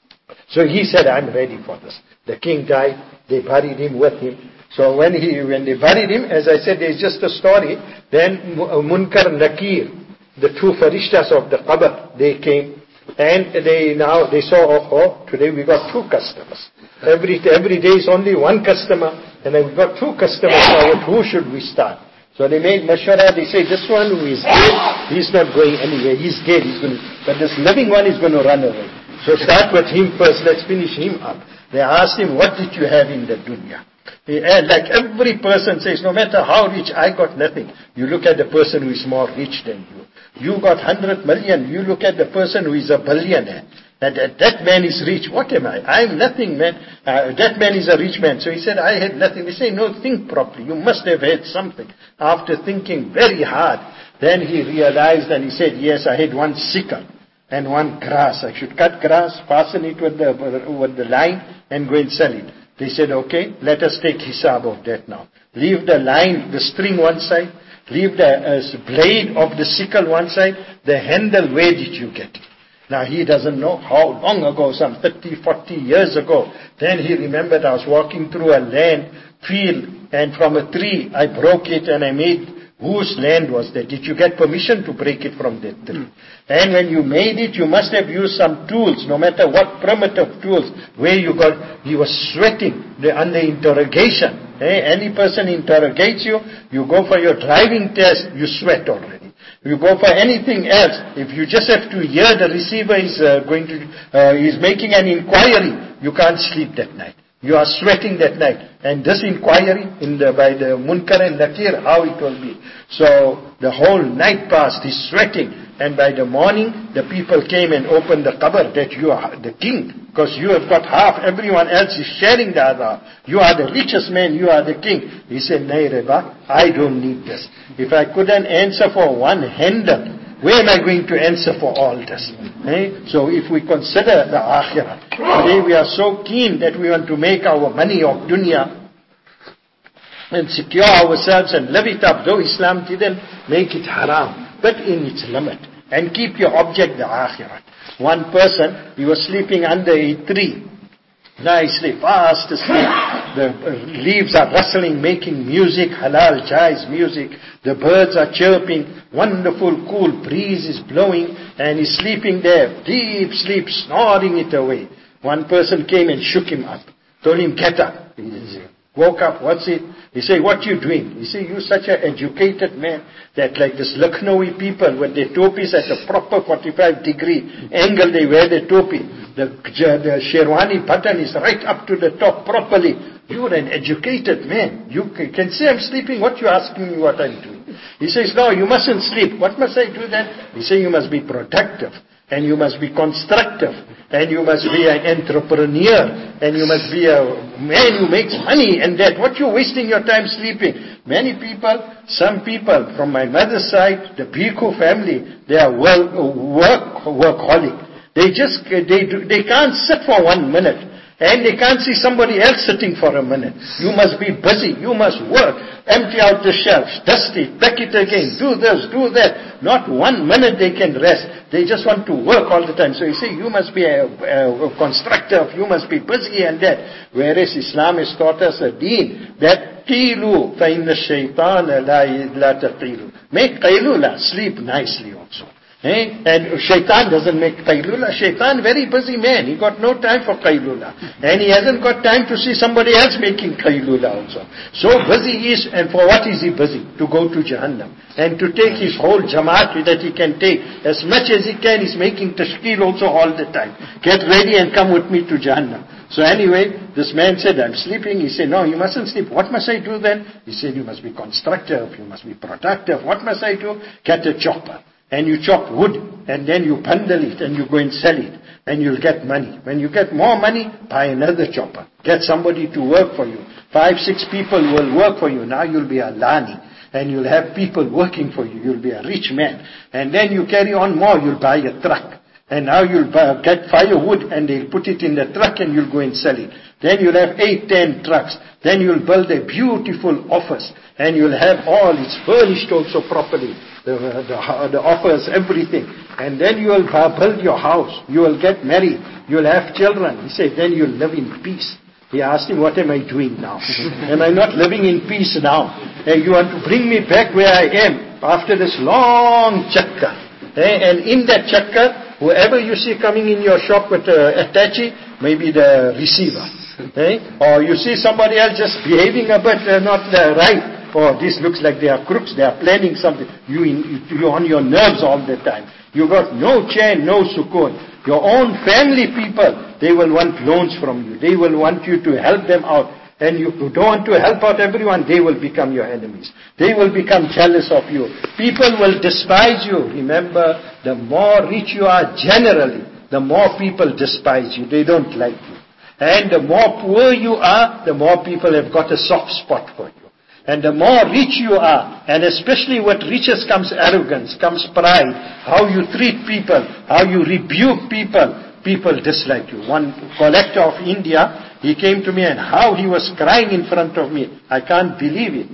So he said, I'm ready for this. The king died, they buried him with him. So when they buried him, as I said, there's just a story, then Munkar Nakir, the 2 farishtas of the qabr, they came, and they saw, today we got 2 customers. Every day is only 1 customer, and then we got 2 customers now, who should we start? So they made mashwara, they say, this one who is dead, he's not going anywhere, he's dead, but this living one is going to run away. So start with him first, let's finish him up. They asked him, what did you have in the dunya? Like every person says, no matter how rich, I got nothing. You look at the person who is more rich than you. You got 100 million, you look at the person who is a billionaire. And that man is rich. What am I? I am nothing, man. That man is a rich man. So he said, I had nothing. They say, no, think properly. You must have had something. After thinking very hard, then he realized and he said, yes, I had 1 sickle and 1 grass. I should cut grass, fasten it with the line and go and sell it. They said, okay, let us take hisab of that now. Leave the line, the string one side. Leave the blade of the sickle one side. The handle, where did you get it? Now he doesn't know how long ago, some 30, 40 years ago. Then he remembered I was walking through a field, and from a tree I broke it and I made, whose land was that? Did you get permission to break it from that tree? And when you made it, you must have used some tools, no matter what primitive tools, where you got, he was sweating under interrogation. Any person interrogates you, you go for your driving test, you sweat already. You go for anything else, if you just have to hear the receiver is is making an inquiry, you can't sleep that night. You are sweating that night. And this inquiry by the Munkar and Nakir, how it will be. So the whole night passed, he's sweating. And by the morning, the people came and opened the qabr that you are the king. Because you have got half, everyone else is sharing the other. You are the richest man, you are the king. He said, Nay Reba, I don't need this. If I couldn't answer for 1 handle, where am I going to answer for all this? So if we consider the akhirah, today we are so keen that we want to make our money of dunya and secure ourselves and live it up, though Islam didn't make it haram, but in its limit. And keep your object the akhirah. One person, he was sleeping under a tree. Nicely, fast asleep. The leaves are rustling, making music, halal jazz music. The birds are chirping. Wonderful cool breeze is blowing. And he's sleeping there, deep sleep, snoring it away. One person came and shook him up. Told him, get up. He woke up, what's it? He said, what you doing? He said, you're such an educated man that like this Lucknowi people with their topis at a proper 45-degree angle, they wear the topi. The Sherwani button is right up to the top properly. You're an educated man. You can say I'm sleeping. What you asking me what I'm doing? He says, no, you mustn't sleep. What must I do then? He says, you must be productive. And you must be constructive. And you must be an entrepreneur. And you must be a man who makes money and that. What you wasting your time sleeping? Many people, some people from my mother's side, the Bhikkhu family, they are workaholic. They can't sit for 1 minute. And they can't see somebody else sitting for a minute. You must be busy. You must work. Empty out the shelves. Dust it. Pack it again. Do this. Do that. Not 1 minute they can rest. They just want to work all the time. So you see, you must be a constructive. You must be busy and that. Whereas Islam has taught us a deen that قِيلُوا فَإِنَّ الشَّيْطَانَ لَا تَقِيلُوا. Make qaylula. Sleep nicely also. And shaitan doesn't make qaylula. Shaitan, very busy man. He got no time for qaylula. And he hasn't got time to see somebody else making qaylula also. So busy he is, and for what is he busy? To go to Jahannam. And to take his whole jamaat that he can take. As much as he can, he's making tashkil also all the time. Get ready and come with me to Jahannam. So anyway, this man said, I'm sleeping. He said, no, you mustn't sleep. What must I do then? He said, you must be constructive. You must be productive. What must I do? Get a chopper. And you chop wood, and then you bundle it, and you go and sell it, and you'll get money. When you get more money, buy another chopper. Get somebody to work for you. 5, 6 people will work for you. Now you'll be a lani, and you'll have people working for you. You'll be a rich man. And then you carry on more, you'll buy a truck. And now you'll get firewood, and they'll put it in the truck, and you'll go and sell it. Then you'll have 8, 10 trucks. Then you'll build a beautiful office, and you'll have all, it's furnished also properly. The offers, everything. And then you will build your house. You will get married. You will have children. He said, then you'll live in peace. He asked him, what am I doing now? Am I not living in peace now? And you want to bring me back where I am after this long chakkar. And in that chakkar, whoever you see coming in your shop with attache, maybe the receiver. Or you see somebody else just behaving a bit not right. Oh, this looks like they are crooks, they are planning something. You're on your nerves all the time. You got no chain, no sukoon. Your own family people, they will want loans from you. They will want you to help them out. And you don't want to help out everyone, they will become your enemies. They will become jealous of you. People will despise you. Remember, the more rich you are generally, the more people despise you. They don't like you. And the more poor you are, the more people have got a soft spot for you. And the more rich you are, and especially with riches comes arrogance, comes pride, how you treat people, how you rebuke people, people dislike you. One collector of India, he came to me and how he was crying in front of me. I can't believe it.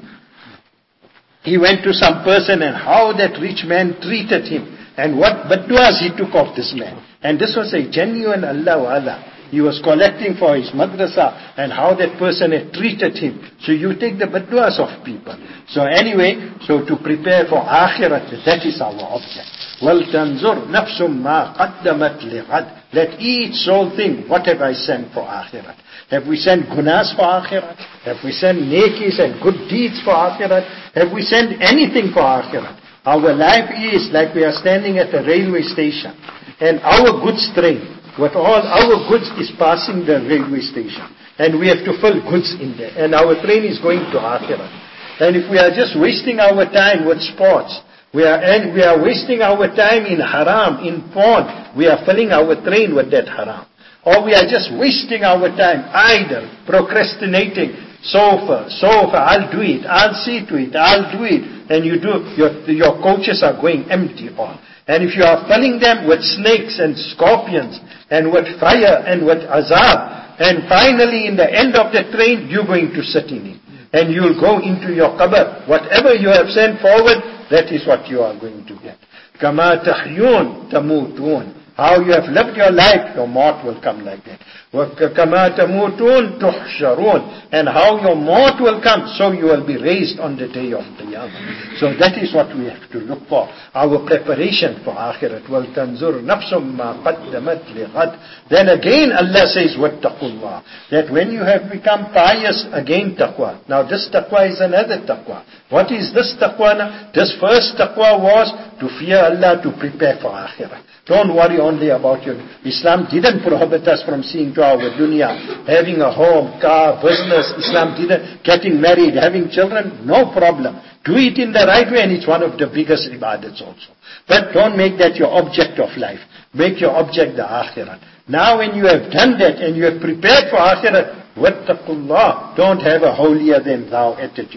He went to some person and how that rich man treated him. And what badduas he took of this man. And this was a genuine Allah Wa'ala. He was collecting for his madrasa and how that person had treated him. So you take the badduas of people. So anyway, so to prepare for akhirat, that is our object. وَلْتَنْظُرْ نَفْسٌ مَا قَدَّمَتْ لِغَدْ. Let each soul think, what have I sent for akhirat? Have we sent gunas for akhirat? Have we sent nekis and good deeds for akhirat? Have we sent anything for akhirat? Our life is like we are standing at a railway station. And our goods train, with all our goods is passing the railway station. And we have to fill goods in there. And our train is going to Akhirat. And if we are just wasting our time with sports, we are wasting our time in haram, in porn, we are filling our train with that haram. Or we are just wasting our time, idle, procrastinating, sofa, I'll do it, I'll see to it, I'll do it. And you do, your coaches are going empty all. And if you are filling them with snakes and scorpions, and with fire, and with azab, and finally in the end of the train, you're going to sit in it. And you'll go into your qabr. Whatever you have sent forward, that is what you are going to get. كَمَا تَحْيُونَ تَمُوتُونَ. How you have lived your life, your maut will come like that. وَكَمَا تَمُوتُونَ تُحْشَرُونَ. And how your maut will come, so you will be raised on the day of Qiyamah. So that is what we have to look for. Our preparation for Akhirat. وَلْتَنْظُرْ نَفْسٌ مَا قَدَّمَتْ لِغَدْ. Then again Allah says, وَاتَّقُوا اللَّهِ. That when you have become pious, again taqwa. Now this taqwa is another taqwa. What is this taqwa now? This first taqwa was to fear Allah, to prepare for Akhirat. Don't worry only about your... Islam didn't prohibit us from seeing to our dunya, having a home, car, business. Islam didn't... Getting married, having children, no problem. Do it in the right way and it's one of the biggest ibadats also. But don't make that your object of life. Make your object the Akhirat. Now when you have done that and you have prepared for Akhirat, wattaqullah, don't have a holier than thou attitude.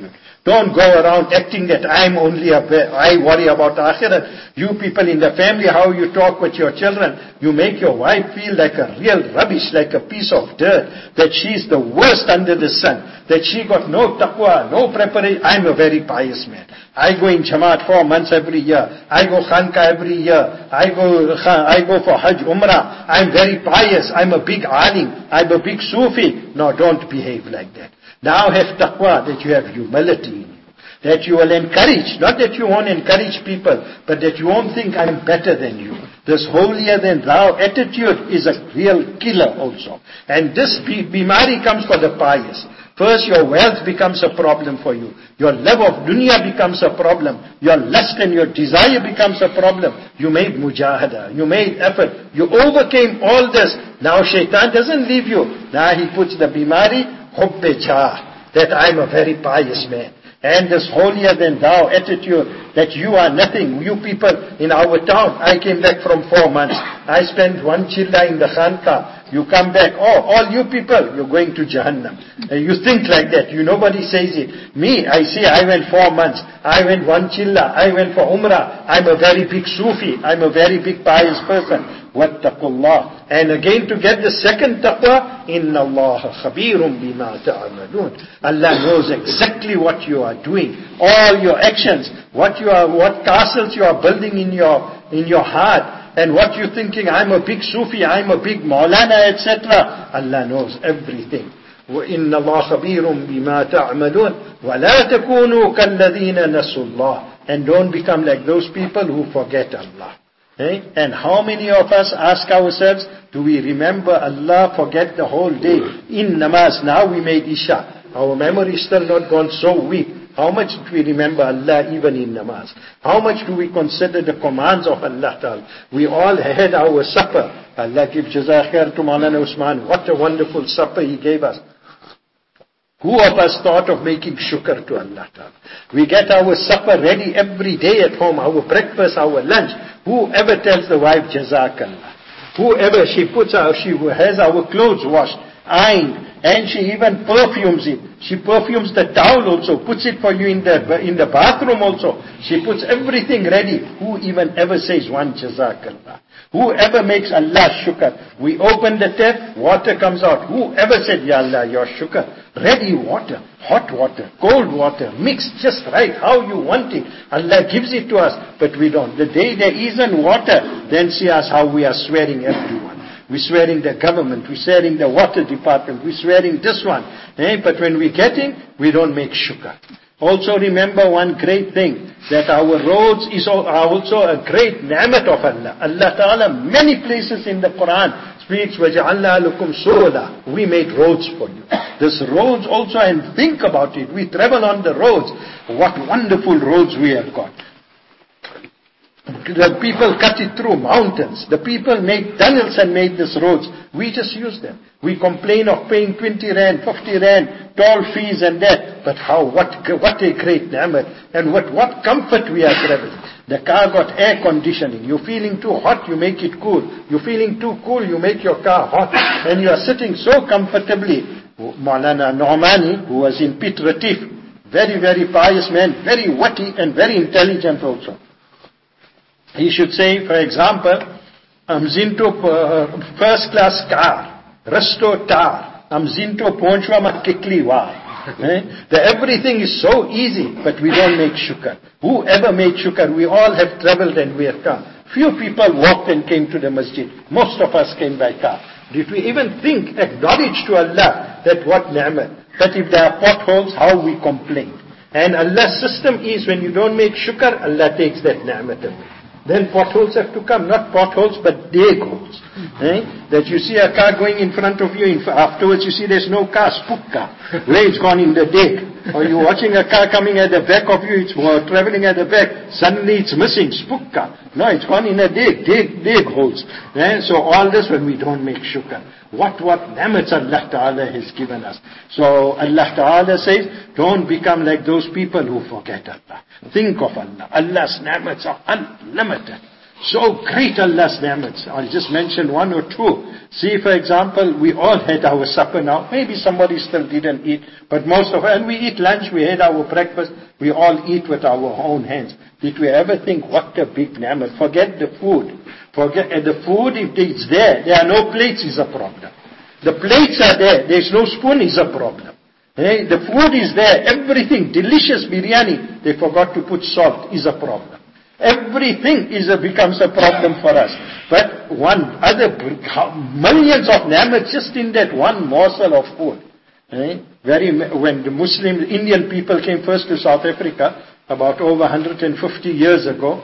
Don't go around acting that I worry about akhirat. You people in the family, how you talk with your children, you make your wife feel like a real rubbish, like a piece of dirt, that she's the worst under the sun, that she got no taqwa, no preparation. I'm a very pious man. I go in Jamaat 4 months every year. I go Khanqa every year. I go for Hajj, Umrah. I'm very pious. I'm a big alim. I'm a big Sufi. No, don't behave like that. Now have taqwa, that you have humility in you. That you will encourage, not that you won't encourage people, but that you won't think I'm better than you. This holier than thou attitude is a real killer also. And this bimari comes for the pious. First, your wealth becomes a problem for you. Your love of dunya becomes a problem. Your lust and your desire becomes a problem. You made mujahada. You made effort. You overcame all this. Now shaitan doesn't leave you. Now he puts the bimari, hubbe jah, that I'm a very pious man. And this holier than thou attitude, that you are nothing. You people in our town, I came back from 4 months. I spent 1 chilla in the Khanqa. You come back, all you people, you're going to Jahannam. You think like that. Nobody says it. Me, I say I went 4 months. I went 1 chilla. I went for Umrah. I'm a very big Sufi. I'm a very big pious person. Wattaqullah. And again to get the second taqwa, Inna Allah khabirum bima ta'amalun. Allah knows exactly what you are doing. All your actions, what castles you are building in your heart, and what you're thinking, I'm a big Sufi, I'm a big Maulana, etc. Allah knows everything. وَإِنَّ اللَّهَ خَبِيرٌ بِمَا تَعْمَلُونَ وَلَا تَكُونُوا كَالَّذِينَ نَسُوا اللَّهَ. And don't become like those people who forget Allah. And how many of us ask ourselves, do we remember Allah, forget the whole day? In namaz, now we made Isha. Our memory is still not gone so weak. How much do we remember Allah even in namaz? How much do we consider the commands of Allah Ta'ala? We all had our supper. Allah give Jazaa Khair to Maulana Usman. What a wonderful supper he gave us. Who of us thought of making shukr to Allah Ta'ala? We get our supper ready every day at home, our breakfast, our lunch. Whoever tells the wife, Jazakallah. Whoever, she has our clothes washed, ironed, and she even perfumes it. She perfumes the towel also, puts it for you in the bathroom also. She puts everything ready. Who even ever says one Jazakallah? Whoever makes Allah shukr. We open the tap, water comes out. Whoever said, Ya Allah, your shukr. Ready water, hot water, cold water, mixed just right, how you want it. Allah gives it to us, but we don't. The day there isn't water, then see us how we are swearing everyone. We're swearing the government, we're swearing the water department, we're swearing this one. But when we're getting, we don't make shukr. Also remember one great thing, that our roads are also a great ni'mat of Allah. Allah Ta'ala, many places in the Quran, speaks, وَجَعَلْنَا لَكُمْ سُبُلًا. We made roads for you. This roads also, and think about it, we travel on the roads. What wonderful roads we have got. The people cut it through mountains. The people made tunnels and made these roads. We just use them. We complain of paying 20 rand, 50 rand, toll fees and that. But what a great ni'mat. And what comfort we are traveling. The car got air conditioning. You're feeling too hot, you make it cool. You're feeling too cool, you make your car hot. And you are sitting so comfortably. Maulana Nu'mani, who was in Pit Ratif, very, very pious man, very witty and very intelligent also. He should say, for example, zinto first class car, resto tar, zinto ponchwa ma kikli wa. Everything is so easy, but we don't make shukr. Whoever made shukr, we all have traveled and we have come. Few people walked and came to the masjid. Most of us came by car. Did we even think, acknowledge to Allah that what ni'mat? But if there are potholes, how we complain. And Allah's system is when you don't make shukr, Allah takes that ni'mat away. Then potholes have to come, not potholes but dig holes. That you see a car going in front of you, afterwards you see there's no car, spook car. Where it's gone in the dig. Or you're watching a car coming at the back of you, it's traveling at the back, suddenly it's missing, spook car. No, it's gone in a dig holes. So all this when we don't make shukr. What ni'mats Allah Ta'ala has given us. So Allah Ta'ala says, don't become like those people who forget Allah. Think of Allah. Allah's ni'mats are unlimited. So great Allah's ni'mats. I'll just mention one or two. See, for example, we all had our supper now. Maybe somebody still didn't eat, but most of us, and we eat lunch, we had our breakfast, we all eat with our own hands. Did we ever think, what a big ni'mat? Forget the food. Forget the food, if it's there are no plates, is a problem. The plates are there's no spoon, is a problem. The food is there, everything, delicious biryani, they forgot to put salt, is a problem. Everything becomes a problem for us. But millions of ni'mat just in that one morsel of food. When the Indian people came first to South Africa, about over 150 years ago,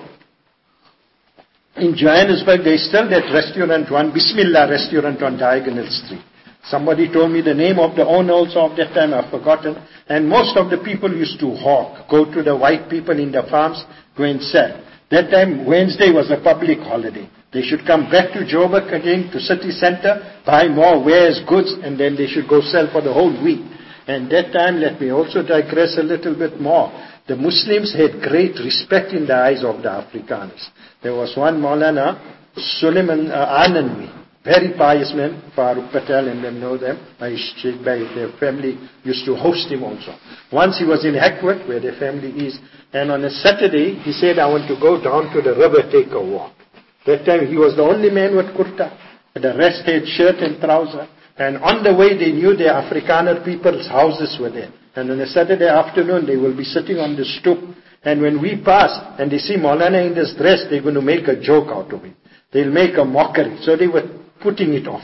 in Johannesburg, they still that restaurant, one Bismillah restaurant on Diagonal Street. Somebody told me the name of the owner also of that time, I've forgotten. And most of the people used to hawk, go to the white people in the farms, go and sell. That time, Wednesday was a public holiday. They should come back to Joburg again, to city center, buy more wares, goods, and then they should go sell for the whole week. And that time, let me also digress a little bit more. The Muslims had great respect in the eyes of the Afrikaners. There was one Maulana, Suleiman Anandwi, very pious man, Farooq Patel, and them know them. Their family used to host him also. Once he was in Hackworth, where their family is, and on a Saturday, he said, I want to go down to the river, take a walk. That time, he was the only man with kurta. The rest had shirt and trouser. And on the way, they knew the Afrikaner people's houses were there. And on a Saturday afternoon, they will be sitting on the stoop. And when we pass, and they see Maulana in this dress, they're going to make a joke out of it. They'll make a mockery. So they were putting it off.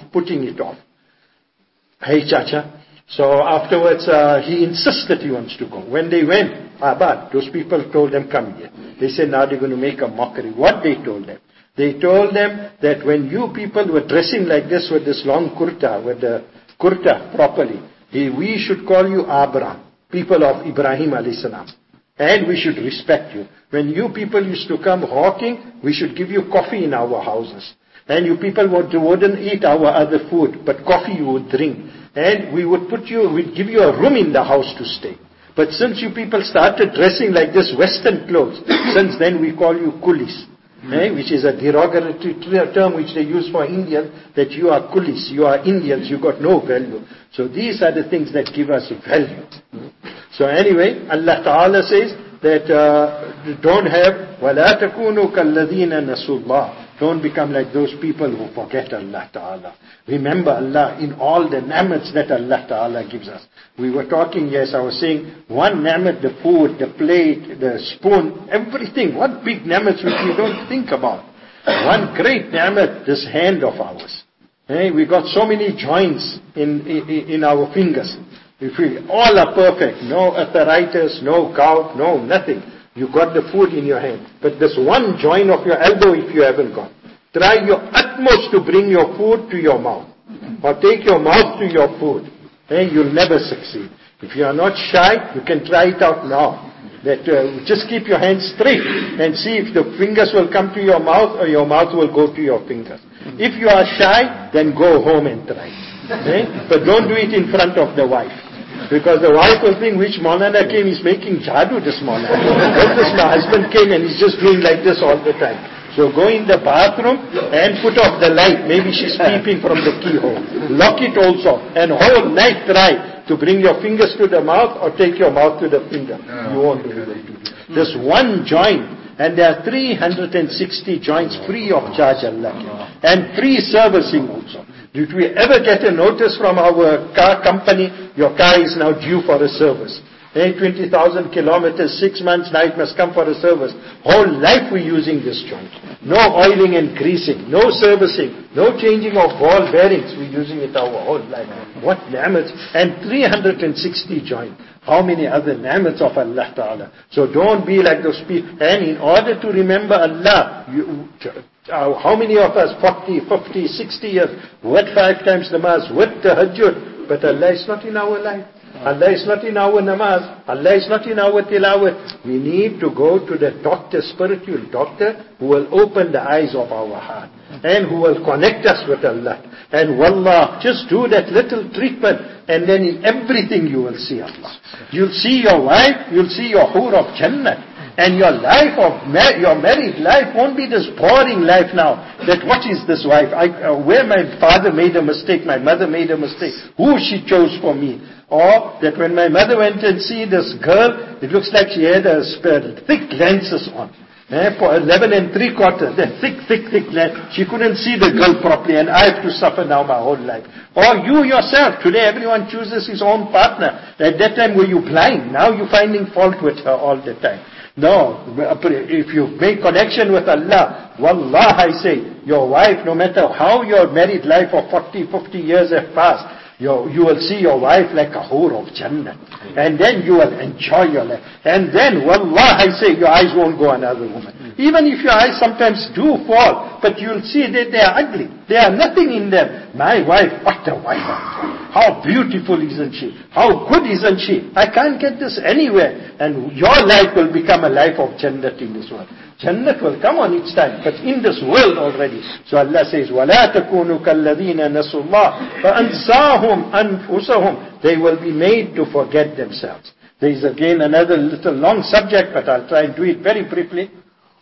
Hey, Chacha. So afterwards, he insisted he wants to go. When they went, but those people told them, come here. They said, now they're going to make a mockery. What they told them? They told them that when you people were dressing like this with this long kurta, with the kurta properly, we should call you Abram, people of Ibrahim alayhi salam. And we should respect you. When you people used to come hawking, we should give you coffee in our houses. And you people wouldn't eat our other food, but coffee you would drink. And we'd give you a room in the house to stay. But since you people started dressing like this Western clothes, since then we call you coolies. Which is a derogatory term which they use for Indians, that you are coolies, you are Indians, you got no value. So these are the things that give us value. So anyway, Allah Ta'ala says that don't have وَلَا تَكُونُوا كَالَّذِينَ نَسُوا اللَّهِ. Don't become like those people who forget Allah Ta'ala. Remember Allah in all the ni'mats that Allah Ta'ala gives us. We were talking, yes, I was saying, one ni'mat, the food, the plate, the spoon, everything. What big ni'mats which we don't think about. One great ni'mat, this hand of ours. We got so many joints in our fingers. All are perfect. No arthritis, no gout, no nothing. You got the food in your hand. But this one joint of your elbow, if you haven't got, try your utmost to bring your food to your mouth. Or take your mouth to your food. You'll never succeed. If you are not shy, you can try it out now. That just keep your hands straight and see if the fingers will come to your mouth or your mouth will go to your fingers. If you are shy, then go home and try. But don't do it in front of the wife. Because the wife will think, which Maulana came, he's making jadoo this Maulana. My husband came and he's just doing like this all the time. So go in the bathroom and put off the light. Maybe she's peeping from the keyhole. Lock it also. And whole night try to bring your fingers to the mouth or take your mouth to the finger. You won't be able to do it. There's one joint. And there are 360 joints free of charge, Allah. And free servicing also. Did we ever get a notice from our car company, your car is now due for a service? 20,000 kilometers, 6 months, now it must come for a service. Whole life we're using this joint. No oiling and greasing, no servicing, no changing of ball bearings. We're using it our whole life. What ni'mats. And 360 joints. How many other ni'mats of Allah Ta'ala. So don't be like those people. And in order to remember Allah, how many of us, 40, 50, 60 years, with 5 times namaz, with tahajjud, but Allah is not in our life. Allah is not in our namaz. Allah is not in our tilawat. We need to go to the doctor, spiritual doctor, who will open the eyes of our heart and who will connect us with Allah. And wallah, just do that little treatment and then in everything you will see Allah. You'll see your wife, you'll see your hur of Jannah. And your life your married life won't be this boring life now. That what is this wife? Where my father made a mistake, my mother made a mistake. Who she chose for me? Or that when my mother went and see this girl, it looks like she had thick lenses on. For 11 3/4, the thick lens. She couldn't see the girl properly, and I have to suffer now my whole life. Or you yourself, today everyone chooses his own partner. At that time were you blind? Now you're finding fault with her all the time. No, if you make connection with Allah, wallah I say, your wife, no matter how your married life of 40, 50 years have passed, you will see your wife like a whore of Jannah. And then you will enjoy your life. And then, wallah, I say, your eyes won't go on another woman. Even if your eyes sometimes do fall, but you'll see that they are ugly. There are nothing in them. My wife, what a wife. How beautiful isn't she? How good isn't she? I can't get this anywhere. And your life will become a life of Jannat in this world. Jannat will come on its time, but in this world already. So Allah says, وَلَا تَكُونُوا كَالَّذِينَ نَسُوا اللَّهِ فَأَنْسَاهُمْ أَنفُسَهُمْ. They will be made to forget themselves. There is again another little long subject, but I'll try and do it very briefly.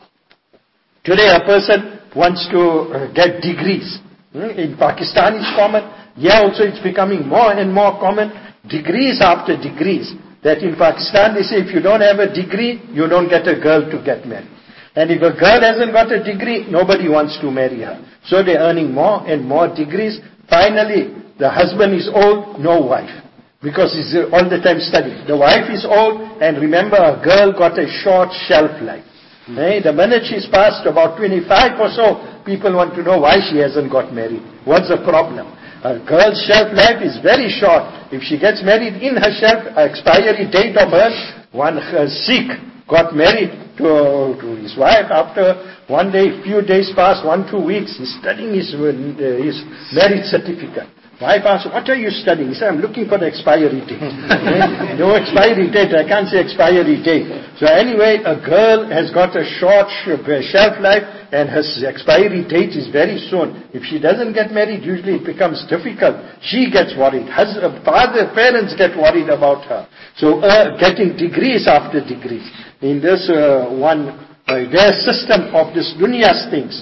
Today a person wants to get degrees. In Pakistan it's common. Here also it's becoming more and more common. Degrees after degrees. That in Pakistan they say if you don't have a degree, you don't get a girl to get married. And if a girl hasn't got a degree, nobody wants to marry her. So they're earning more and more degrees. Finally, the husband is old, no wife. Because he's all the time studying. The wife is old, and remember a girl got a short shelf life. The minute she's passed about 25 or so, people want to know why she hasn't got married. What's the problem? A girl's shelf life is very short. If she gets married in her shelf, expiry date of her, one Sikh got married to his wife. After one day, few days passed, 1-2 weeks, he's studying his marriage certificate. Wife asked, what are you studying? He said, I'm looking for the expiry date. No expiry date, I can't say expiry date. So anyway, a girl has got a short shelf life and her expiry date is very soon. If she doesn't get married, usually it becomes difficult. She gets worried. Parents get worried about her. So getting degrees after degrees. In this their system of this dunya's things.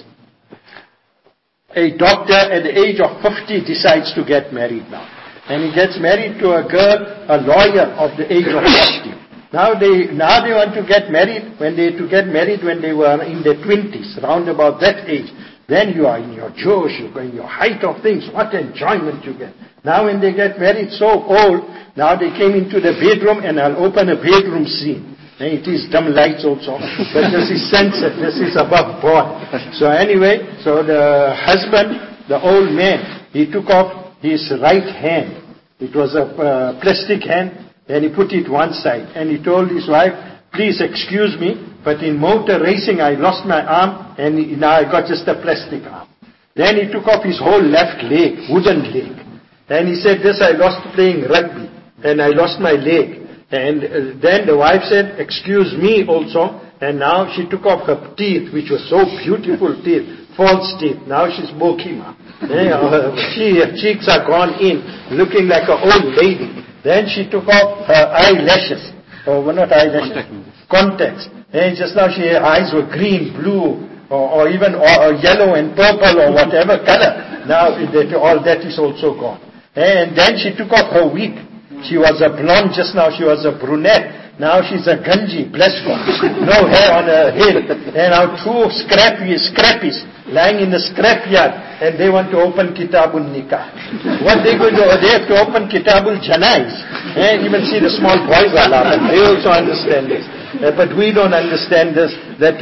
A doctor at the age of 50 decides to get married now. And he gets married to a girl, a lawyer of the age of 40. Now they want to get married when they were in their 20s, round about that age. Then you are in your josh, you are in your height of things, what enjoyment you get. Now when they get married so old, now they came into the bedroom, and I'll open a bedroom scene. And it is dim lights also, but this is censored, this is above board. So anyway, so the husband, the old man, he took off his right hand. It was a plastic hand, and he put it one side. And he told his wife, please excuse me, but in motor racing I lost my arm, and now I got just a plastic arm. Then he took off his whole left leg, wooden leg. And he said, this I lost playing rugby, and I lost my leg. And then the wife said, excuse me also, and now she took off her teeth, which were so beautiful teeth, false teeth. Now she's Bokima. Her cheeks are gone in, looking like an old lady. Then she took off her eyelashes, or not eyelashes, contacts. And just now her eyes were green, blue, or even yellow and purple or whatever color. Now all that is also gone. And then she took off her wig. She was a blonde just now, she was a brunette. Now she's a ganji, bless God. No hair on her head. And our two scrappies lying in the scrapyard, and they want to open Kitabul Nikah. What they going to do? They have to open Kitabul Janais. And even see the small boys are laughing. They also understand this. But we don't understand this, that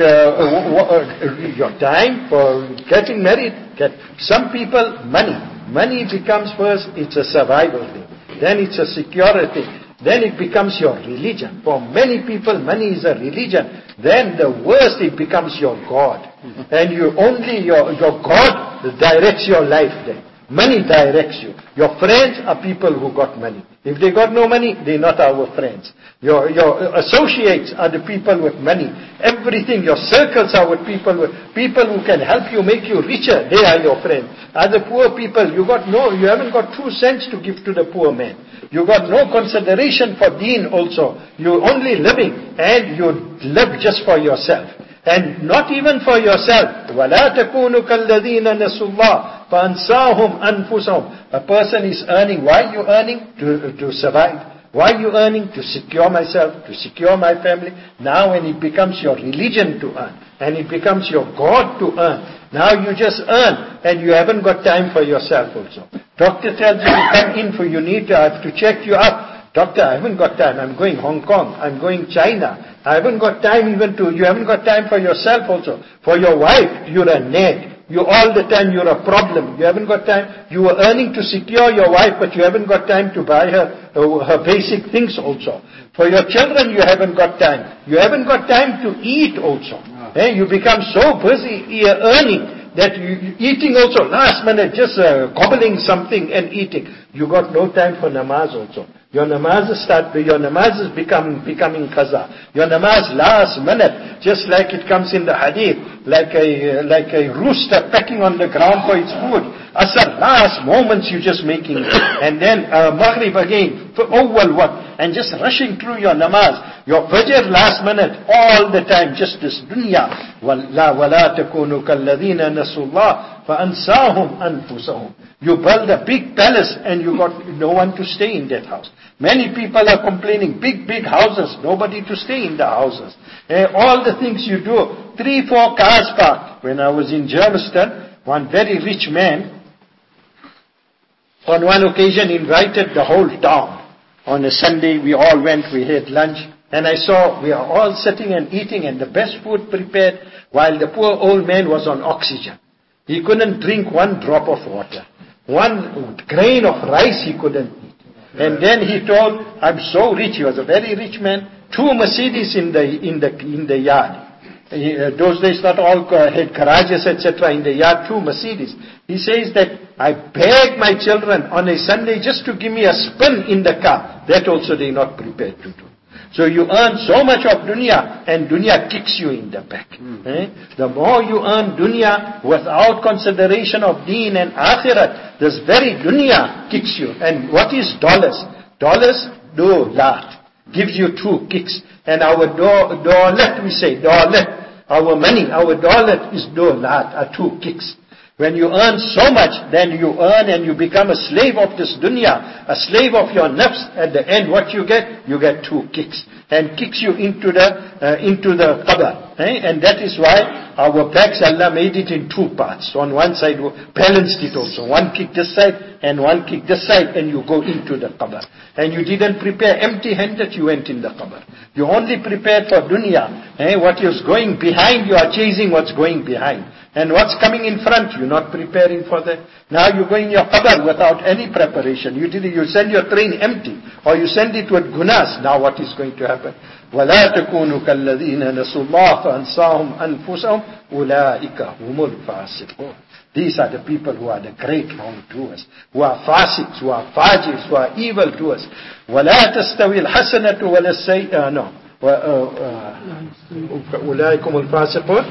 your time for getting married, some people, money becomes first, it's a survival thing. Then it's a security. Then it becomes your religion. For many people, money is a religion. Then the worst, it becomes your God. And your God directs your life then. Money directs you. Your friends are people who got money. If they got no money, they're not our friends. Your associates are the people with money. Everything, your circles are with people who can help you, make you richer. They are your friends. Other poor people, you haven't got 2 cents to give to the poor man. You got no consideration for deen also. You're only living, and you live just for yourself. And not even for yourself. وَلَا تَكُونُوا كَالَّذِينَ نَسُوا اللَّهَ فَأَنْسَاهُمْ أَنفُسَهُمْ. A person is earning. Why are you earning? To survive. Why are you earning? To secure myself, to secure my family. Now when it becomes your religion to earn, and it becomes your God to earn, now you just earn, and you haven't got time for yourself also. Doctor tells you to come in for I have to check you up. Doctor, I haven't got time. I'm going Hong Kong. I'm going China. I haven't got time you haven't got time for yourself also. For your wife, you're a nag. All the time you're a problem. You haven't got time. You are earning to secure your wife, but you haven't got time to buy her basic things also. For your children, you haven't got time. You haven't got time to eat also. You become so busy earning that you eating also. Last minute, just gobbling something and eating. You got no time for namaz also. Your namaz is becoming qaza. Your namaz last minute, just like it comes in the hadith, like a rooster pecking on the ground for its food. Asr, last moments you just making it. And then Maghrib again, what? And just rushing through your namaz. Your Fajr last minute, all the time, just this dunya. وَلَا تَكُونُوا كَالَّذِينَ نَسُوا اللَّهَ فَأَنْسَاهُمْ أَنفُسَهُمْ. You build a big palace and you got no one to stay in that house. Many people are complaining, big houses, nobody to stay in the houses. All the things you do, 3-4 cars parked. When I was in Germiston, one very rich man, on one occasion invited the whole town. On a Sunday we all went, we had lunch, and I saw we are all sitting and eating and the best food prepared, while the poor old man was on oxygen. He couldn't drink one drop of water. One grain of rice he couldn't eat. And then he told, I'm so rich. He was a very rich man. 2 Mercedes in the yard. Those days not all had garages, etc. in the yard. 2 Mercedes. He says that I beg my children on a Sunday just to give me a spin in the car. That also they're not prepared to do. So you earn so much of dunya, and dunya kicks you in the back. The more you earn dunya without consideration of deen and akhirat, this very dunya kicks you. And what is dollars? Dollars, dolat, gives you 2 kicks. And our dolat, we say, dolat, our money, our dolat is dolat, are 2 kicks. When you earn so much, then you earn and you become a slave of this dunya, a slave of your nafs. At the end, what you get? You get 2 kicks. And kicks you into the qabr. And that is why our backs, Allah made it in 2 parts. So on one side, balanced it also. 1 kick this side and 1 kick this side, and you go into the qabr. And you didn't prepare empty-handed, you went in the qabr. You only prepared for dunya. What is going behind, you are chasing what's going behind. And what's coming in front, you're not preparing for that. Now you go in your qabr without any preparation. You send your train empty, or you send it with gunas. Now what is going to happen? وَلَا تَكُونُوا كَالَّذِينَ نَسُوا اللَّهَ فَأَنْسَاهُمْ أَنفُسَهُمْ أُولَٰئِكَ هُمُ الْفَاسِقُونَ. These are the people who are the great wrongdoers, who are fasiqs, who are fajirs, who are evildoers. وَلَا تَسْتَوِي الْحَسَنَةُ وَلَا السَّيِّئَةُ. No. أولئك هم الفاسقون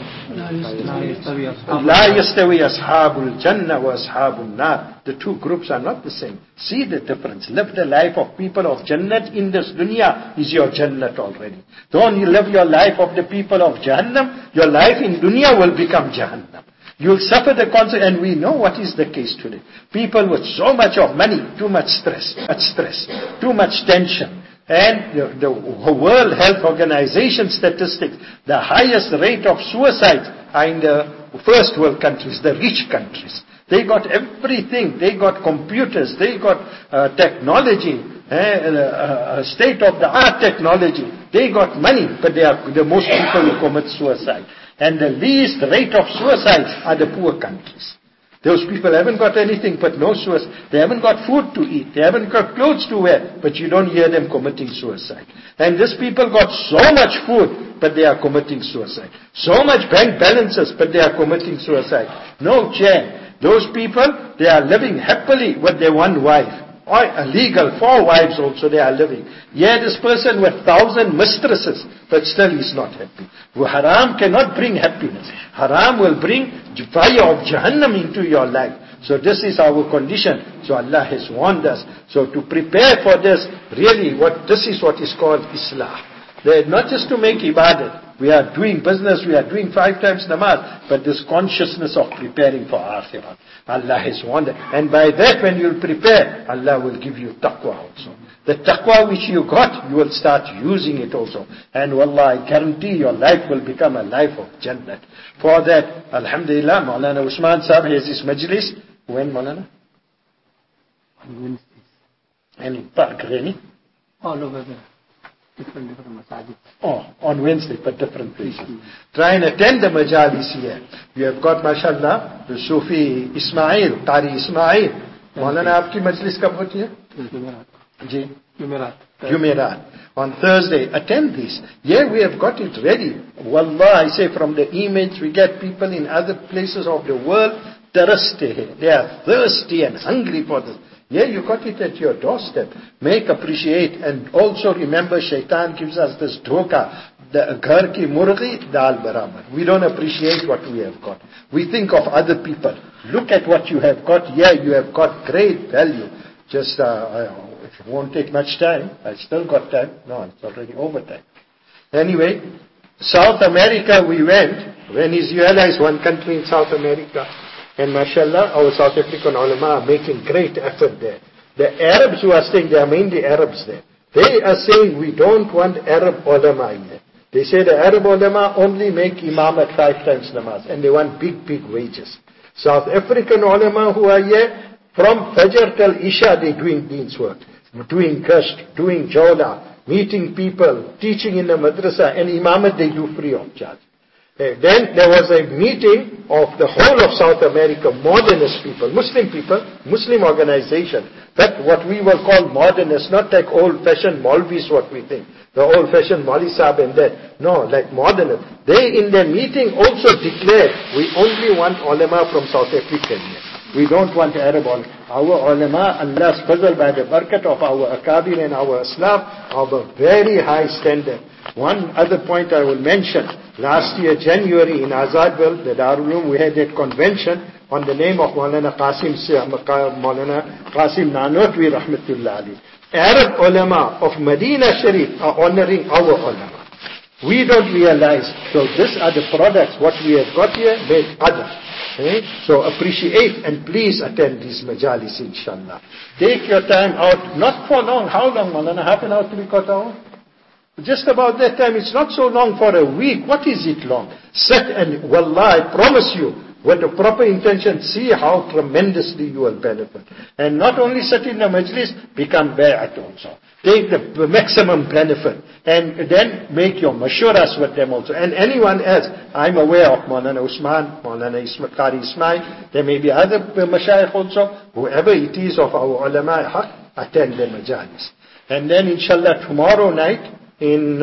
لا يستوي أصحاب الجنة وأصحاب النار. The 2 groups are not the same. See the difference. Live the life of people of Jannat in this dunya is your Jannat already. Don't you live your life of the people of Jahannam, your life in dunya will become Jahannam. You'll suffer the consequence, and we know what is the case today. People with so much of money, too much stress, too much tension. And the World Health Organization statistics, the highest rate of suicides are in the first world countries, the rich countries. They got everything. They got computers. They got technology, state-of-the-art technology. They got money, but they are the most people who commit suicide. And the least rate of suicides are the poor countries. Those people haven't got anything but no suicide. They haven't got food to eat. They haven't got clothes to wear, but you don't hear them committing suicide. And these people got so much food, but they are committing suicide. So much bank balances, but they are committing suicide. No chair. Those people, they are living happily with their one wife. Or illegal, 4 wives also they are living. Yeah, this person with 1,000 mistresses, but still he's not happy. Haram cannot bring happiness. Haram will bring fire of Jahannam into your life. So this is our condition. So Allah has warned us. So to prepare for this, really this is what is called Islah. They're not just to make ibadat. We are doing business, we are doing 5 times namaz, but this consciousness of preparing for akhirah. Allah has warned us. And by that when you prepare, Allah will give you taqwa also. The taqwa which you got, you will start using it also. And wallah, I guarantee your life will become a life of Jannah. For that, alhamdulillah, Maulana Usman Sahib has his majlis. When, Maulana? On Wednesdays. And in Park Reni? All over the different masajid. Oh, on Wednesday, but different places. Try and attend the majalis here. You have got, mashallah, the Sufi Ismail, Qari Ismail. Maulana, aapki majlis kab hoti hai? Ji? Jumeirah. On Thursday, attend this. Yeah, we have got it ready. Wallah, I say from the emails, we get people in other places of the world, thirsty. They are thirsty and hungry for this. Yeah, you got it at your doorstep. Make appreciate, and also remember shaitan gives us this dhoka. The ghar ki murghi, dal barabar. We don't appreciate what we have got. We think of other people. Look at what you have got. Yeah, you have got great value. Just, it won't take much time. I still got time. No, it's already over time. Anyway, South America we went. Venezuela is one country in South America. And mashallah, our South African ulama are making great effort there. The Arabs who are staying, they are mainly Arabs there. They are saying we don't want Arab ulama in there. They say the Arab ulama only make imam at 5 times namaz. And they want big, big wages. South African ulama who are here, from Fajr till Isha they doing deen's work. Doing gasht, doing jawla, meeting people, teaching in the madrasa, and imamat they do free of charge. Then there was a meeting of the whole of South America, modernist people, Muslim organization. But what we will call modernists, not like old-fashioned Maulvis what we think. The old-fashioned Mauli Sahib and that. No, like modernists. They in their meeting also declared, we only want ulama from South Africa here. We don't want Arab ulama. Our ulama, Allah's fazl by the barakat of our akabir and our aslaf, of a very high standard. One other point I will mention. Last year, January, in Azadville, the Darul Uloom, we had that convention on the name of Maulana Qasim Nanotwi Rahmatullah Ali. Arab ulama of Medina Sharif are honoring our ulama. We don't realize. So these are the products, what we have got here, made other. So appreciate and please attend these majalis, inshallah. Take your time out, not for long. How long, Maulana? Half an hour, 3/4 hour? Just about that time. It's not so long for a week. What is it long? Sit and, wallah, I promise you, with the proper intention, see how tremendously you will benefit. And not only sit in the majlis, become bay'at also. Take the maximum benefit. And then make your mashuras with them also. And anyone else, I'm aware of Maulana Usman, Maulana Qari Ismail, there may be other mashayikh also, whoever it is of our ulama haq, attend the majalis. And then inshallah tomorrow night, in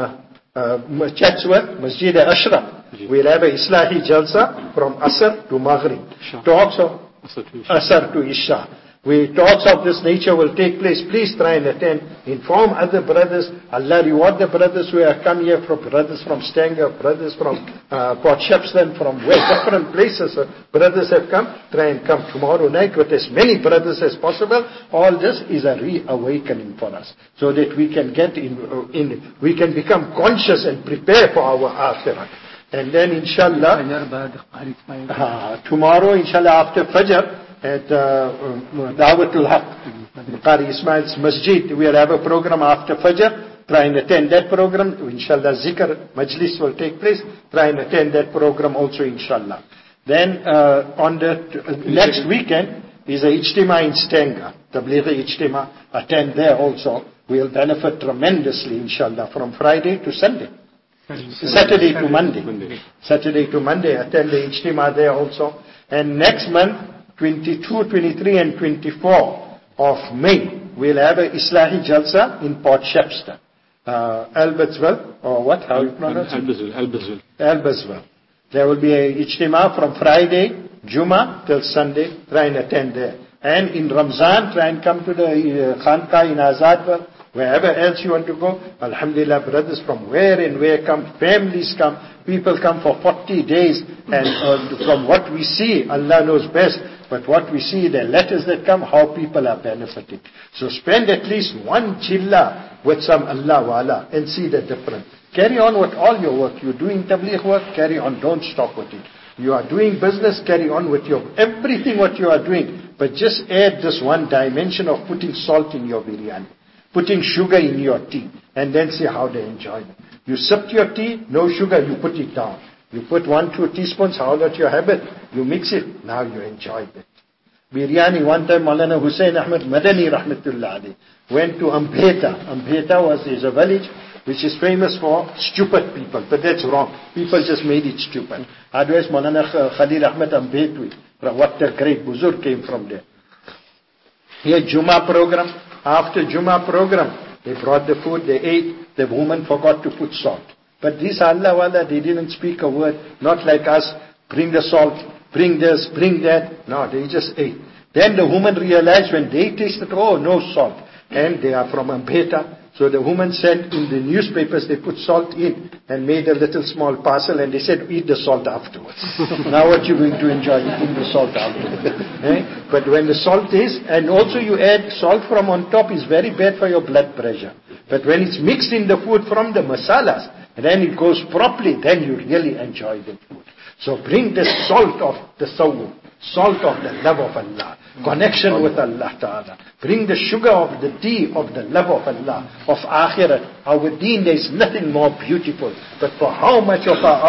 Chatsworth, Masjid Ashraf, we'll have a Islahi Jalsa from Asr to Maghrib. Talks of Asr to Isha. Talks of this nature will take place. Please try and attend. Inform other brothers. Allah reward the brothers who have come here, from brothers from Stanger, brothers from Port Shepstone, from where different places brothers have come. Try and come tomorrow night with as many brothers as possible. All this is a reawakening for us, so that we can get we can become conscious and prepare for our akhirah. And then inshallah, tomorrow inshallah after Fajr, at Da'watul Haq, Qari Ismail's Masjid, we'll have a program after Fajr. Try and attend that program. Inshallah, Zikr Majlis will take place. Try and attend that program also, inshallah. Then, on the next weekend, is a Ijtima in Stanger. Tablighi Ijtima. Attend there also. We'll benefit tremendously, inshallah, from Friday to Sunday. Saturday to Monday. Saturday to Monday, attend the Ijtima there also. And next month, 22, 23 and 24 of May, we'll have a Islahi Jalsa in Port Shepstone. Albertsville, or what? How you pronounce it? Albertsville. Albertsville. There will be a Ijtima from Friday Juma till Sunday, try and attend there. And in Ramzan, try and come to the Khanqa in Azadwal, wherever else you want to go. Alhamdulillah, brothers from where and where come, families come, people come for 40 days, and from what we see, Allah knows best, but what we see, the letters that come, how people are benefiting. So spend at least one chilla with some Allah wala and see the difference. Carry on with all your work. You're doing tabligh work, carry on, don't stop with it. You are doing business, carry on with your everything what you are doing, but just add this one dimension of putting salt in your biryani, putting sugar in your tea, and then see how they enjoy it. You sipped your tea, no sugar, you put it down. You put 1-2 teaspoons, how about your habit? You mix it, now you enjoy it. Biryani, one time Maulana Hussain Ahmad Madani Rahmatullah Ali went to Ambeta. Ambeta is a village which is famous for stupid people, but that's wrong. People just made it stupid. Otherwise Maulana Khalil Ahmad Ambetwi, what a great buzurg came from there. Here Juma program, after Juma program, they brought the food, they ate, the woman forgot to put salt. But these Allah wala, they didn't speak a word, not like us, bring the salt, bring this, bring that. No, they just ate. Then the woman realized when they tasted, oh, no salt. And they are from Ambeta. So the woman sent in the newspapers, they put salt in and made a little small parcel and they said, eat the salt afterwards. Now what you going to enjoy, eating the salt afterwards. But when the salt is, and also you add salt from on top is very bad for your blood pressure. But when it's mixed in the food from the masalas, and then it goes properly, then you really enjoy the food. So bring the salt of the sawm, salt of the love of Allah, connection with Allah Ta'ala. Bring the sugar of the tea of the love of Allah, of Akhirat. Our deen, there is nothing more beautiful. But for how many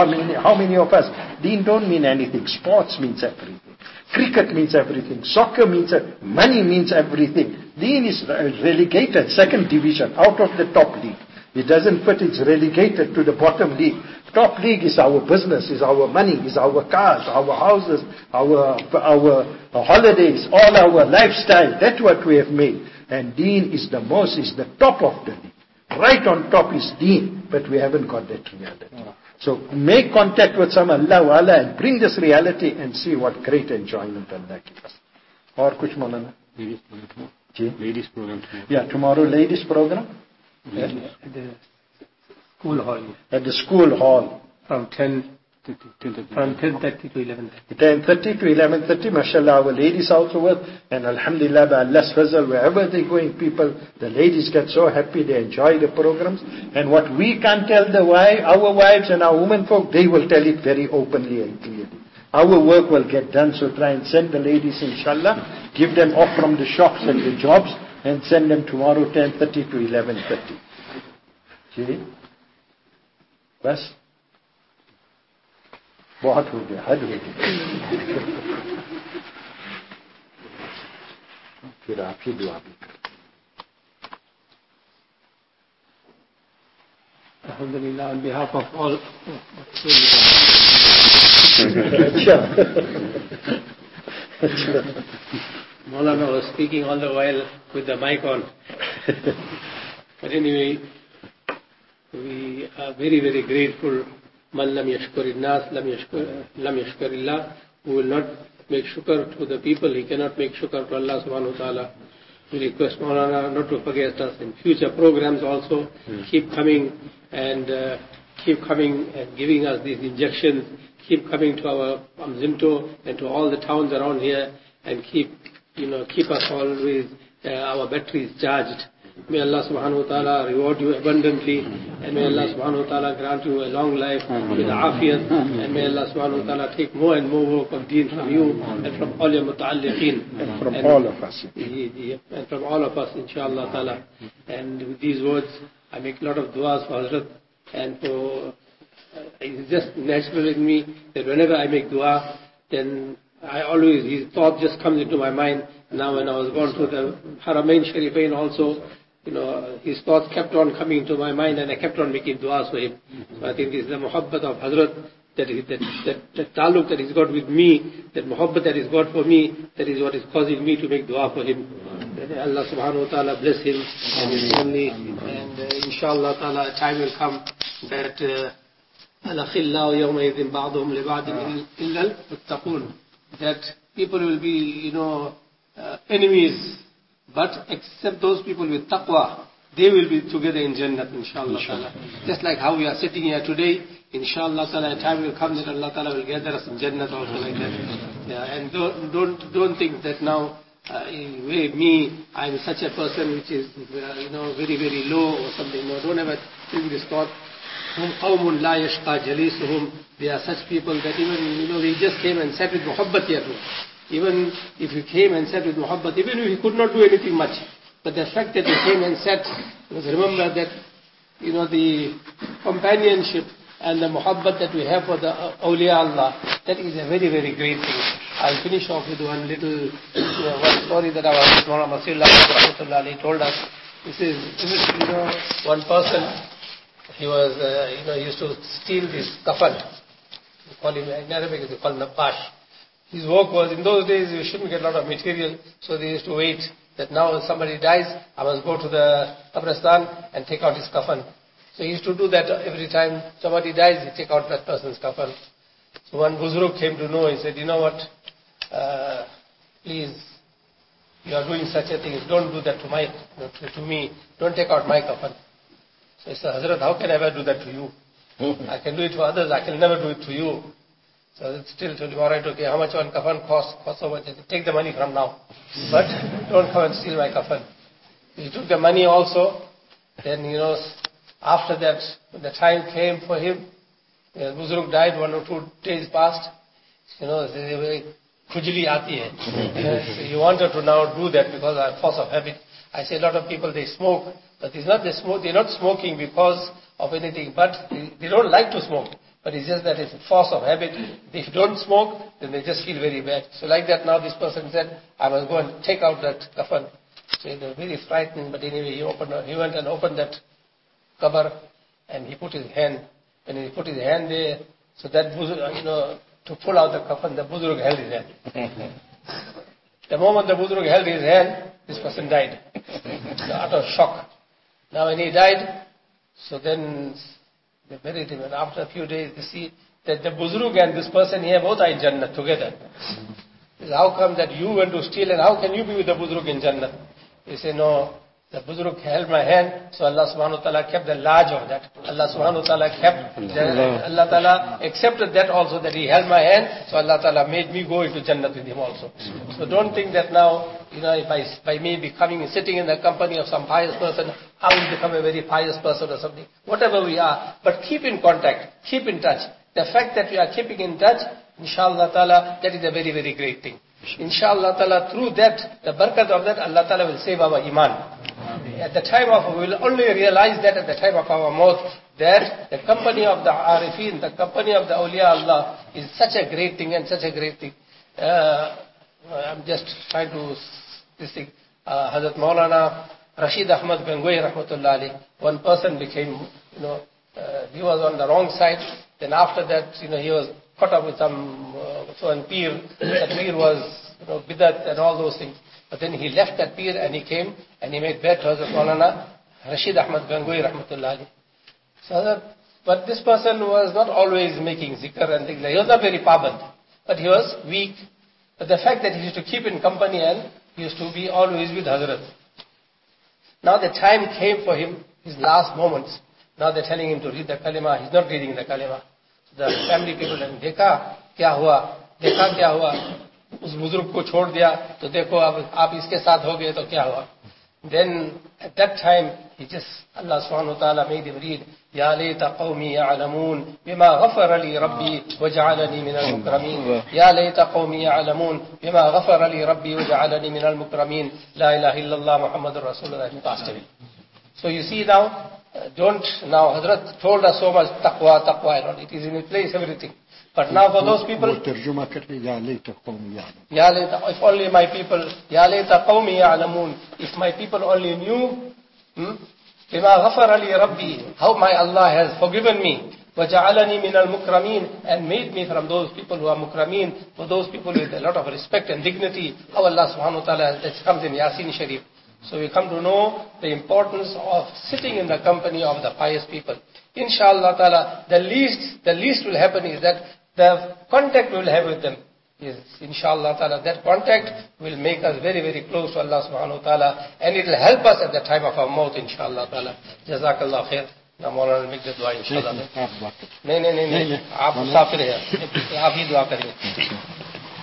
of us, deen don't mean anything. Sports means everything. Cricket means everything. Soccer means money means everything. Deen is relegated, second division, out of the top league. It doesn't fit, it's relegated to the bottom league. Top league is our business, is our money, is our cars, our houses, our holidays, all our lifestyle. That's what we have made. And deen is the most, is the top of the league. Right on top is deen, but we haven't got that reality. So make contact with some Allah wala and bring this reality and see what great enjoyment Allah gives us. Or kuch Maulana? Ladies program. Ladies program. Yeah, tomorrow ladies program. At the school hall. At the school hall. From 10:30 to 11:30. 10:30 to 11:30, mashallah, our ladies also work. And alhamdulillah, by Allah's fazl, wherever they going, people, the ladies get so happy, they enjoy the programs. And what we can't tell our wives and our women folk, they will tell it very openly and clearly. Our work will get done, so try and send the ladies, inshallah, give them off from the shops and the jobs, and send them tomorrow 10:30 to 11:30. See? बस बहुत हो गया, हद हो गया. फिर आप ही दुआ भी करें. Alhamdulillah, on behalf of all. Maulana was speaking all the while with the mic on. But anyway, we are very, very grateful. Man lam yashkurin nas, lam yashkurillah. Who will not make shukr to the people, he cannot make shukr to Allah subhanahu wa ta'ala. We request Maulana not to forget us in future programs also. Keep coming and giving us these injections. Keep coming to our Zimto and to all the towns around here and keep us always, our batteries charged. May Allah subhanahu wa ta'ala reward you abundantly, and may Allah subhanahu wa ta'ala grant you a long life with afiyat, and may Allah subhanahu wa ta'ala take more and more work of deen from you and from all your muta'alliqeen. And from all of us. And from all of us, inshallah ta'ala. And with these words, I make a lot of du'as for Hazrat, and for, it's just natural in me that whenever I make dua, then his thought just comes into my mind. Now when I was going to the Haramain Sharifain also, his thoughts kept on coming into my mind and I kept on making du'as for him. So I think it's the muhabbat of Hazrat, that taluk that he's got with me, that muhabbat that he's got for me, that is what is causing me to make dua for him. Allah subhanahu wa ta'ala bless him and his family, and inshallah ta'ala a time will come that الأخلاء يومئذ بعضهم لبعض إلا المتقون. that people will be, enemies, but except those people with taqwa, they will be together in Jannah, inshallah ta'ala. Just like how we are sitting here today, inshallah ta'ala, a time will come that Allah ta'ala will gather us in Jannah also like that. Yeah, and don't think that now, I'm such a person which is, very, very low or something. No, don't ever think this thought. قَوْمٌ لَا يَشْقَى جَلِيسُهُمْ. They are such people that even, we just came and sat with Muhabbat here too. Even if you came and sat with Muhabbat, even if you could not do anything much, but the fact that you came and sat, because remember that, the companionship and the Muhabbat that we have for the awliya Allah, that is a very, very great thing. I'll finish off with one little, one story that our Maulana Masihullah told us. This is, one person, he was, he used to steal this kafan. We call him, in Arabic they call him Nabash. His work was, in those days you shouldn't get a lot of material, so they used to wait that now if somebody dies, I must go to the Qabristan and take out his kafan. So he used to do that every time somebody dies, he take out that person's kafan. So one Buzruk came to know, he said, you know what, please, you are doing such a thing, don't do that to me, don't take out my kafan. So he said, Hazrat, how can I ever do that to you? I can do it for others, I can never do it to you. So still told him, alright, okay, how much one kafan costs so much? I said, take the money from now. But don't come and steal my kafan. He took the money also. Then, after that, when the time came for him, Buzurg died, 1 or 2 days passed. Khujli aati hai. So he wanted to now do that because of force of habit. I say a lot of people, they smoke, but it's not they're not smoking because of anything, but they don't like to smoke. But it's just that it's a force of habit. If you don't smoke, then they just feel very bad. So like that now this person said, I must go and take out that kafan. So he was very frightened, but anyway he went and opened that cover and he put his hand. When he put his hand there, so that to pull out the kafan, the Buzurg held his hand. The moment the Buzurg held his hand, this person died. So out of shock. Now when he died, so then they buried him, and after a few days they see that the Buzurg and this person here both are in Jannah together. How come that you went to steal and how can you be with the Buzurg in Jannah? He say, no, the Buzurg held my hand, so Allah subhanahu wa ta'ala kept the large of that. Allah subhanahu wa ta'ala kept, Allah ta'ala accepted that also, that he held my hand, so Allah ta'ala made me go into Jannah with him also. So don't think that now, by me sitting in the company of some pious person, I will become a very pious person or something. Whatever we are, but keep in contact, keep in touch. The fact that we are keeping in touch, inshallah ta'ala, that is a very, very great thing. Inshallah ta'ala, through that, the barakat of that, Allah ta'ala will save our iman. At the time of, we will only realize that at the time of our maut, that the company of the Arifin, the company of the Awliya Allah is such a great thing and such a great thing. I'm just trying to, Hazrat Maulana Rashid Ahmad Gangohi rahmatullah alayhi, one person became, he was on the wrong side. Then after that, he was caught up with some peer. That peer was, bidat and all those things. But then he left that peer and he came and he made bet to Hazrat Maulana Rashid Ahmad Gangohi rahmatullah alayhi. So but this person was not always making zikr and things like that. He was not very paband, but he was weak. But the fact that he used to keep in company and he used to be always with Hazrat. Now the time came for him, his last moments. Now they're telling him to read the kalima. He's not reading the kalima. So the family people then, Dekha kya hua? उस बुजुर्ग को छोड़ दिया तो देखो अब आप इसके साथ हो गए तो क्या हुआ. Then at that time he just, Allah subhanahu wa ta'ala made him read, Ya layta qawmi ya'lamun bima ghafara li rabbi waj'alani min al-mukramin. Ya layta qawmi ya'lamun bima ghafara li rabbi waj'alani min al-mukramin. La ilaha illallah Muhammadur Rasulullah. He passed away. So you see now, now Hazrat told us so much taqwa, it is in its place, everything. But now for those people, if only my people, Ya layta qawmi ya'lamun, if my people only knew, bima ghafara li rabbi, how my Allah has forgiven me, waja'alani min al-mukramin, and made me from those people who are mukramin, for those people with a lot of respect and dignity, how Allah subhanahu wa ta'ala, that comes in Yasin Sharif. So we come to know the importance of sitting in the company of the pious people. Inshallah ta'ala, the least will happen is that the contact we will have with them. Yes, inshallah ta'ala, that contact will make us very, very close to Allah subhanahu wa ta'ala, and it will help us at the time of our maut, inshallah ta'ala. Jazakallah khair. Now Maulana will make the dua, inshallah. नहीं, आप मुसाफिर हैं, आप ही दुआ करेंगे.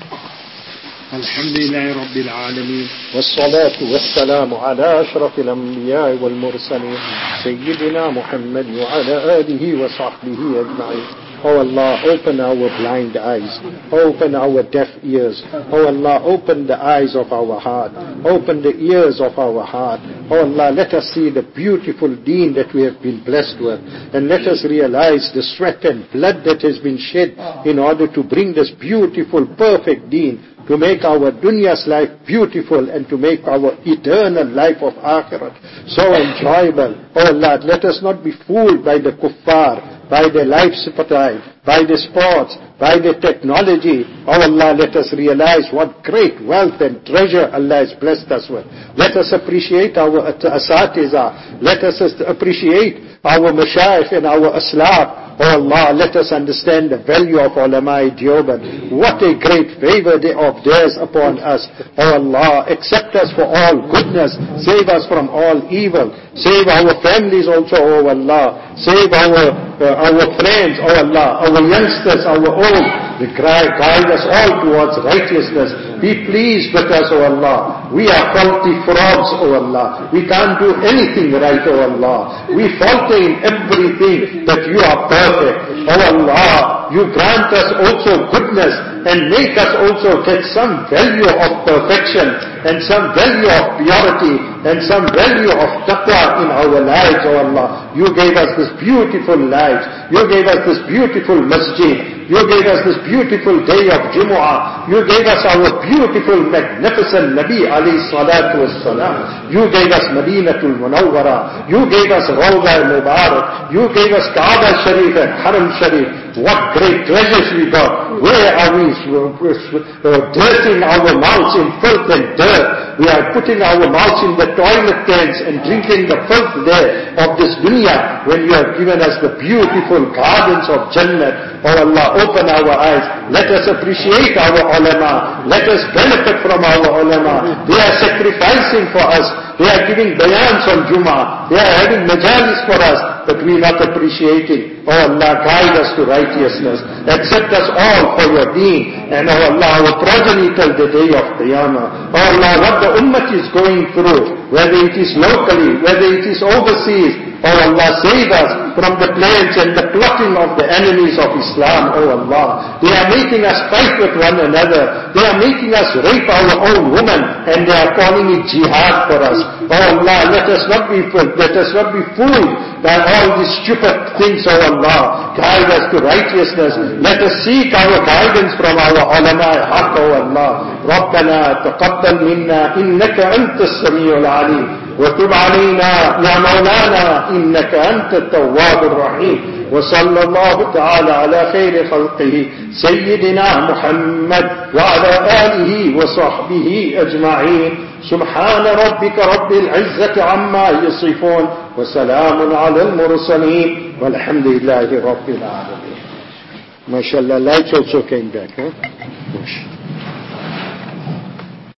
الحمد لله رب العالمين والصلاة والسلام على أشرف الأنبياء والمرسلين سيدنا محمد وعلى آله وصحبه أجمعين. Oh Allah, open our blind eyes, open our deaf ears. Oh Allah, open the eyes of our heart, open the ears of our heart. Oh Allah, let us see the beautiful deen that we have been blessed with, and let us realize the sweat and blood that has been shed in order to bring this beautiful, perfect deen, to make our dunya's life beautiful and to make our eternal life of akhirat so enjoyable. Oh Allah, let us not be fooled by the kuffar, by the lifestyle, by the sports, by the technology. Oh Allah, let us realize what great wealth and treasure Allah has blessed us with. Let us appreciate our asatiza. Let us appreciate our mashayikh and our aslaf. Oh Allah, let us understand the value of ulama Deoband. What a great favor of theirs upon us. Oh Allah, accept us for all goodness. Save us from all evil. Save our families also, oh Allah. Save our friends, oh Allah. Our youngsters, our old. Guide us all towards righteousness. Be pleased with us, oh Allah. We are faulty frauds, oh Allah. We can't do anything right, oh Allah. We falter in everything, but you are perfect. Oh Allah, you grant us also goodness and make us also get some value of perfection and some value of purity and some value of taqwa in our lives, oh Allah. You gave us this beautiful lives. You gave us this beautiful masjid. You gave us this beautiful day of Jumu'ah. You gave us our beautiful, magnificent Nabi alayhi salatu wassalam. You gave us Madinatul Munawwara. You gave us Rawda al-Mubarak. You gave us Kaaba Sharif and Haram Sharif. What great treasures we got. Where are we dirting our mouths in filth and dirt? We are putting our mouths in the toilet cans and drinking the filth there of this dunya, when you have given us the beautiful gardens of Jannah. Oh Allah, open our eyes. Let us appreciate our ulama. Let us benefit from our ulama. They are sacrificing for us. They are giving bayans on Jummah. They are having majalis for us, but we are not appreciating. Oh Allah, guide us to righteousness. Accept us all for your deen. And oh Allah, our progeny till the day of Qiyamah. Oh Allah, what the ummah is going through, whether it is locally, whether it is overseas, oh Allah, save us from the plans and the plotting of the enemies of Islam, oh Allah. They are making us fight with one another. They are making us rape our own women, and they are calling it jihad for us. Oh Allah, let us not be fooled by all these stupid things, oh Allah. Guide us to righteousness. Let us seek our guidance from our ulama haq, oh Allah. ربنا تقبل منا إنك أنت السميع العليم وتب علينا يا مولانا إنك أنت التواب الرحيم وصلى الله تعالى على خير خلقه سيدنا محمد وعلى آله وصحبه أجمعين سبحان ربك رب العزة عما يصفون وسلام على المرسلين والحمد لله رب العالمين. MashaAllah, lights also came back, huh?